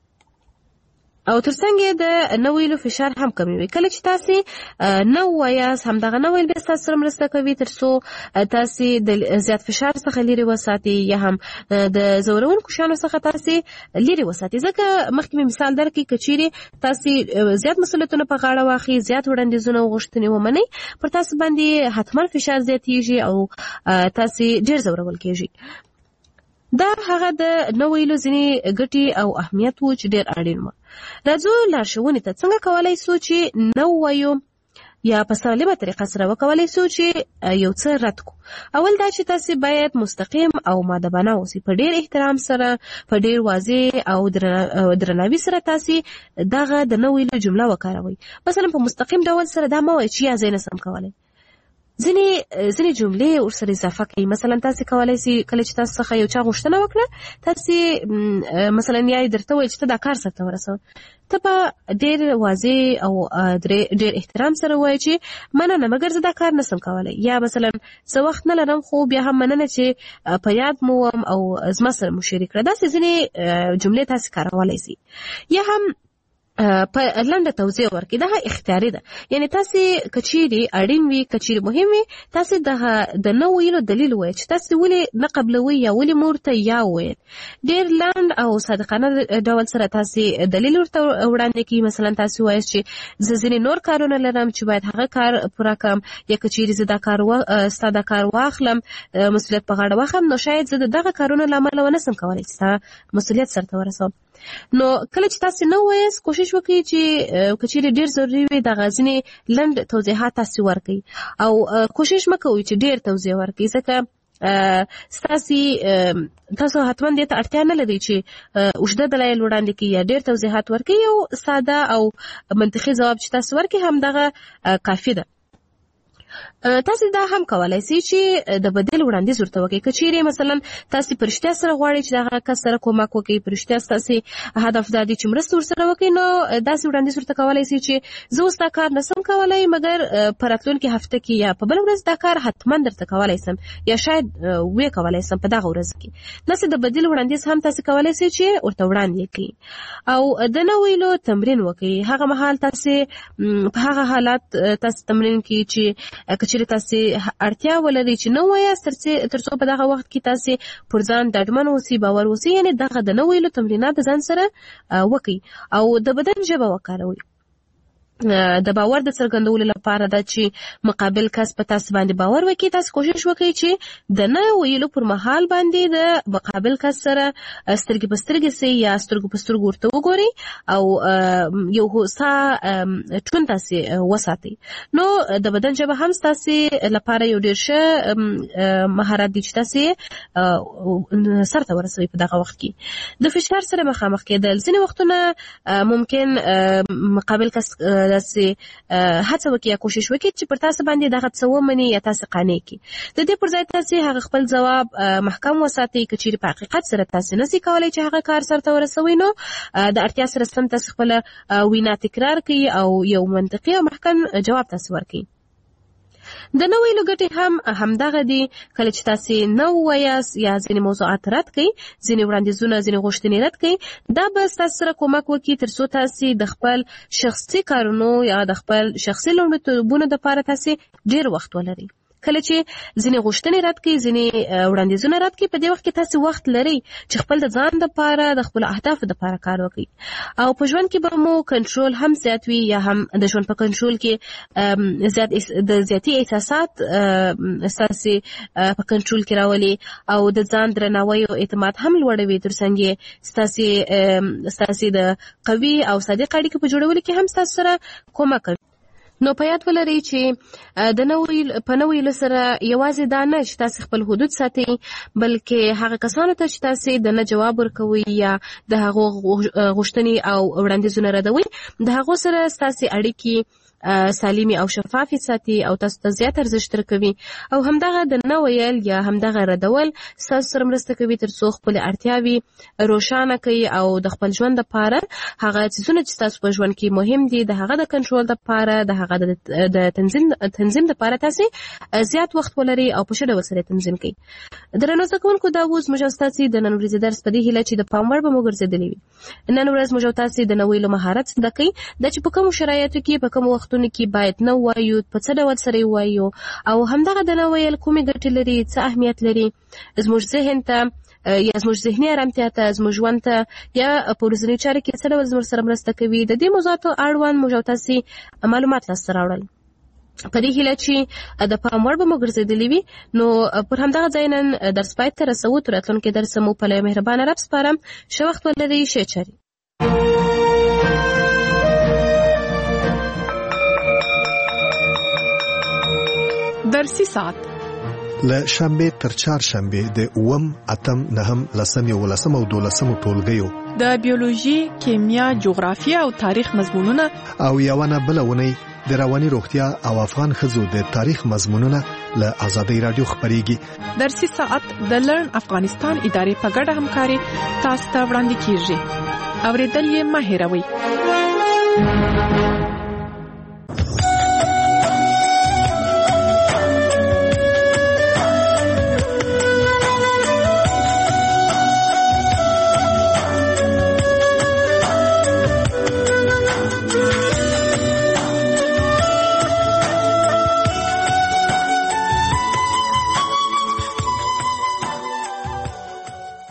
او ترڅنګ د نو ویلو فشار هم کموي. کله چې تاسو نو وایاست، همدغه نو ویل به تاسو سره مرسته کوي ترڅو تاسو د زیات فشار څخه لري وساتئ یا هم د زورونکو شانو څخه تاسو لري وساتئ. ځکه مخکې مثال درکړم کچېرې تاسو زیات مسؤلیتونه په غاړه واخلئ، زیات وړاندیزونه غوښتنې ومنئ، پر تاسو باندې حتما فشار زیاتیږي او تاسو ډیر زورول کېږي. دا هغه د نو ویلو ځینې ګټې او اهمیت وو چې ډیر اړین و. راځو لارښوونې ته. څنګه کولای شو چې نو وایو یا په سالمه طریقه سره وکولای شو چې یو څه رد کو؟ اول دا چې تاسو باید مستقیم او مؤدبانه اوسئ، په ډیر احترام سره، په ډیر واضح او درناوي سره تاسو دغه د نو ویلو جمله وکاروئ. مثلا په مستقیم ډول سره دا مو وایي چې یا زه نه سم کولای. ځینې ځینې جملې ورسره اضافه کوي. مثلا تاسو کولای شئ کله چې تاسو څخه یو چا غوښتنه وکړه، تاسو مثلا یې درته وایي چې ته دا کار سرته ورسوه، ته په ډیر واضح او ډیر احترام سره وایي چې مننه مګر زه دا کار نسم کولای، یا مثلا زه وخت نه لرم خو بیا هم مننه چې په یاد مو وم او زما سره مو شریک کړه. داسې ځینې جملې تاسو کارولی شئ. یا هم په لنډه توضیح ورکړي. دا اختیاري ده، یعنی تاسو کچيري اړین وي، کچيري مهم وي، تاسو د نو ویلو دلیل وایي چې تاسو ولې نه قبلوي یا ولې مورته یا وایي. ډیر لاند او صادقانه ډول سره تاسو دلیل ورته وړاندې کوي. مثلا تاسو وایي چې زه ځینې نور کارونه لرم چې باید هغه کار پوره کړم، یا کچيري زه دا کار و ستاسو کار واخلم، مسؤلیت په غاړه واخلم، نو شاید زه دغه کارونه لامل ونسم کولای چې مسؤلیت سرته ورسوم. نو کله چې تاسو نو وایاست، کوشش وکړئ چې کچېرې ډیر ضروري وي د غازنې لنډ توضیحات تاسو ورکړئ، او کوشش مکوئ چې ډیر توضیح ورکړئ، ځکه ستاسو تاسو حتما دې ته اړتیا نه لري چې اوږده دلایل وړاندې کړئ یا ډیر توضیحات ورکړئ. یو ساده او منطقي ځواب چې تاسو ورکړئ همدغه کافي ده. تاسو دا هم کولای شئ چې د بدیل وړاندیز ورته وکړئ. کچېرې مثلا تاسو پرشتیا سره غواړئ چې دغه کس سره کومک وکړئ، پرشتیا تاسو هدف دا دی چې مرسته ورسره وکړئ، نو داسې وړاندیز ورته کولای شئ چې زه اوس دا کار نسم کولای، مګر په راتلونکي هفته کې یا په بل ورځ دا کار حتما درته کولای سم، یا شاید وې کولای سم په دغه ورځ کې. داسې د بدیل وړاندیز هم تاسو کولای شئ چې ورته وړاندې کړئ. او د نو ویلو تمرین وکړئ. هغه مهال تاسو په هغه حالت تاسو تمرین کړئ چې کچېرې تاسو اړتیا ولرئ چې نو وایاست، ترڅو په دغه وخت کې تاسو پر ځان ډاډمن اوسئ، باور اوسئ. یعنې دغه د نو ویلو تمرینات د ځان سره وکړئ او د بدن ژبه وکاروئ. د باور د څرګندولو لپاره دا چې مقابل کس په تاسو باندې باور وکړي، تاسو کوشش وکړئ چې د نه ویلو پر مهال باندې د مقابل کس سره سترګې په سترګې سي یا سترګو په سترګو ورته وګورئ او یو هوسا ټون تاسو وساتئ. نو د بدن ژبه هم تاسو لپاره یو ډیر ښه مهارت دی چې تاسو سرته ورسوي په دغه وخت کې. د فشار سره مخامخ کېدل ځینې وختونه ممکن مقابل کس داسې هڅه وکړي یا کوشش وکړي چې پر تاسو باندې دغه څه ومني یا تاسو قانع کړي. د دې پر ځای تاسو هغه خپل ځواب محکم وساتئ. که چیرې په حقیقت سره تاسو نشئ کولی چې هغه کار سرته ورسوئ، نو د اړتیا سره سم تاسو خپله وینا تکرار کړئ او یو منطقي او محکم جواب تاسو ورکړئ. د نو ویلو ګټې هم همدغه دي. کله چې تاسو نو وایاست یا ځینې موضوعات رد کړئ، ځینې وړاندیزونه، ځینې غوښتنې رد کړئ، دا به تاسو سره کومک وکړي ترڅو تاسو د خپل شخصي کارونو یا د خپل شخصي لومړیتوبونو لپاره تاسو ډیر وخت ولرئ. کله چې ځینې غوښتنې رد کړئ، ځینې وړاندیزونه رد کړئ، په دې وخت کې تاسو وخت لرئ چې خپل د ځان لپاره، د خپل اهدافو لپاره کار وکړئ. او په ژوند کې به مو کنټرول هم زیات وي، یا هم د ژوند په کنټرول کې زیات د زیاتي احساسات تاسو په کنټرول کې راولي، او د ځان درناوي او اعتماد هم لوړوي، ترڅنګ تاسو تاسو د قوي او صادق اړیکې په جوړولو کې هم تاسو سره کومک کوي. نو په یاد ولرئ چې د نوې په نوې سره یوازې دا نه چې تاسو خپل حدود ساتئ، بلکې هغه کسانو ته چې تاسو د نه جواب ورکوي یا د هغو غوښتنې او وړاندیزونه ردوي، د هغو سره تاسو اړیکې سالمي او شفافي ساتي او تاسو ته زیات ارزښت ورکوي. او همدغه د نه ویل یا همدغه ردول تاسو سره مرسته کوي ترڅو خپل اړتیاوې روښانه کوي او د خپل ژوند لپاره هغه څیزونه چې تاسو په ژوند کې مهم دي د هغه د کنټرول لپاره، د هغه د تنظیم تنظیم لپاره تاسو زیات وخت ولري او په ښه ډول سره تنظیم کړئ. درنو زده کوونکو، دا اوس موږ تاسو د نن ورځې درس په دې هیله چې د پام وړ به مو ګرځېدلی وي. نن ورځ موږ تاسو د نوې مهارت زده کوي، د چې په کوم شرایطو کې په کوم وختونو کې باید نو وایو، په څه ډول سره وایو، او همدغه د نو ویل کومې ګټې لري، څه اهمیت لري زموږ ذهن ته یا زموږ ذهني ارامتیا ته، زموږ ژوند ته، یا په ورځني چارو کې څه ډول زموږ سره مرسته کوي. د دې موضوعاتو اړوند موږ تاسو معلومات لاسته راوړل په دې هیله چې د پام وړ به مو ګرځېدلی وي. نو پر همدغه ځای نن درس پای ته رسوو. تر راتلونکي درس مو په لوی مهربانه رب سپارم. ښه وخت ولرئ. ښه چارې. درسي ساعت له شنبه تر چهارشنبه د اووم، اتم، نهم، لسم، یولسم او دولسم ټولګیو د بیولوژي، کیمیا، جغرافیه او تاریخ مضمونونه، او یوونه بلونی د رواني روغتیا او افغان ښځو د تاریخ مضمونونه له آزادۍ رادیو خبريږي. درسي ساعت د لرن افغانستان ادارې په ګډه همکاري تاسو ته وړاندې کیږي. اوریدل یې مه هېروئ.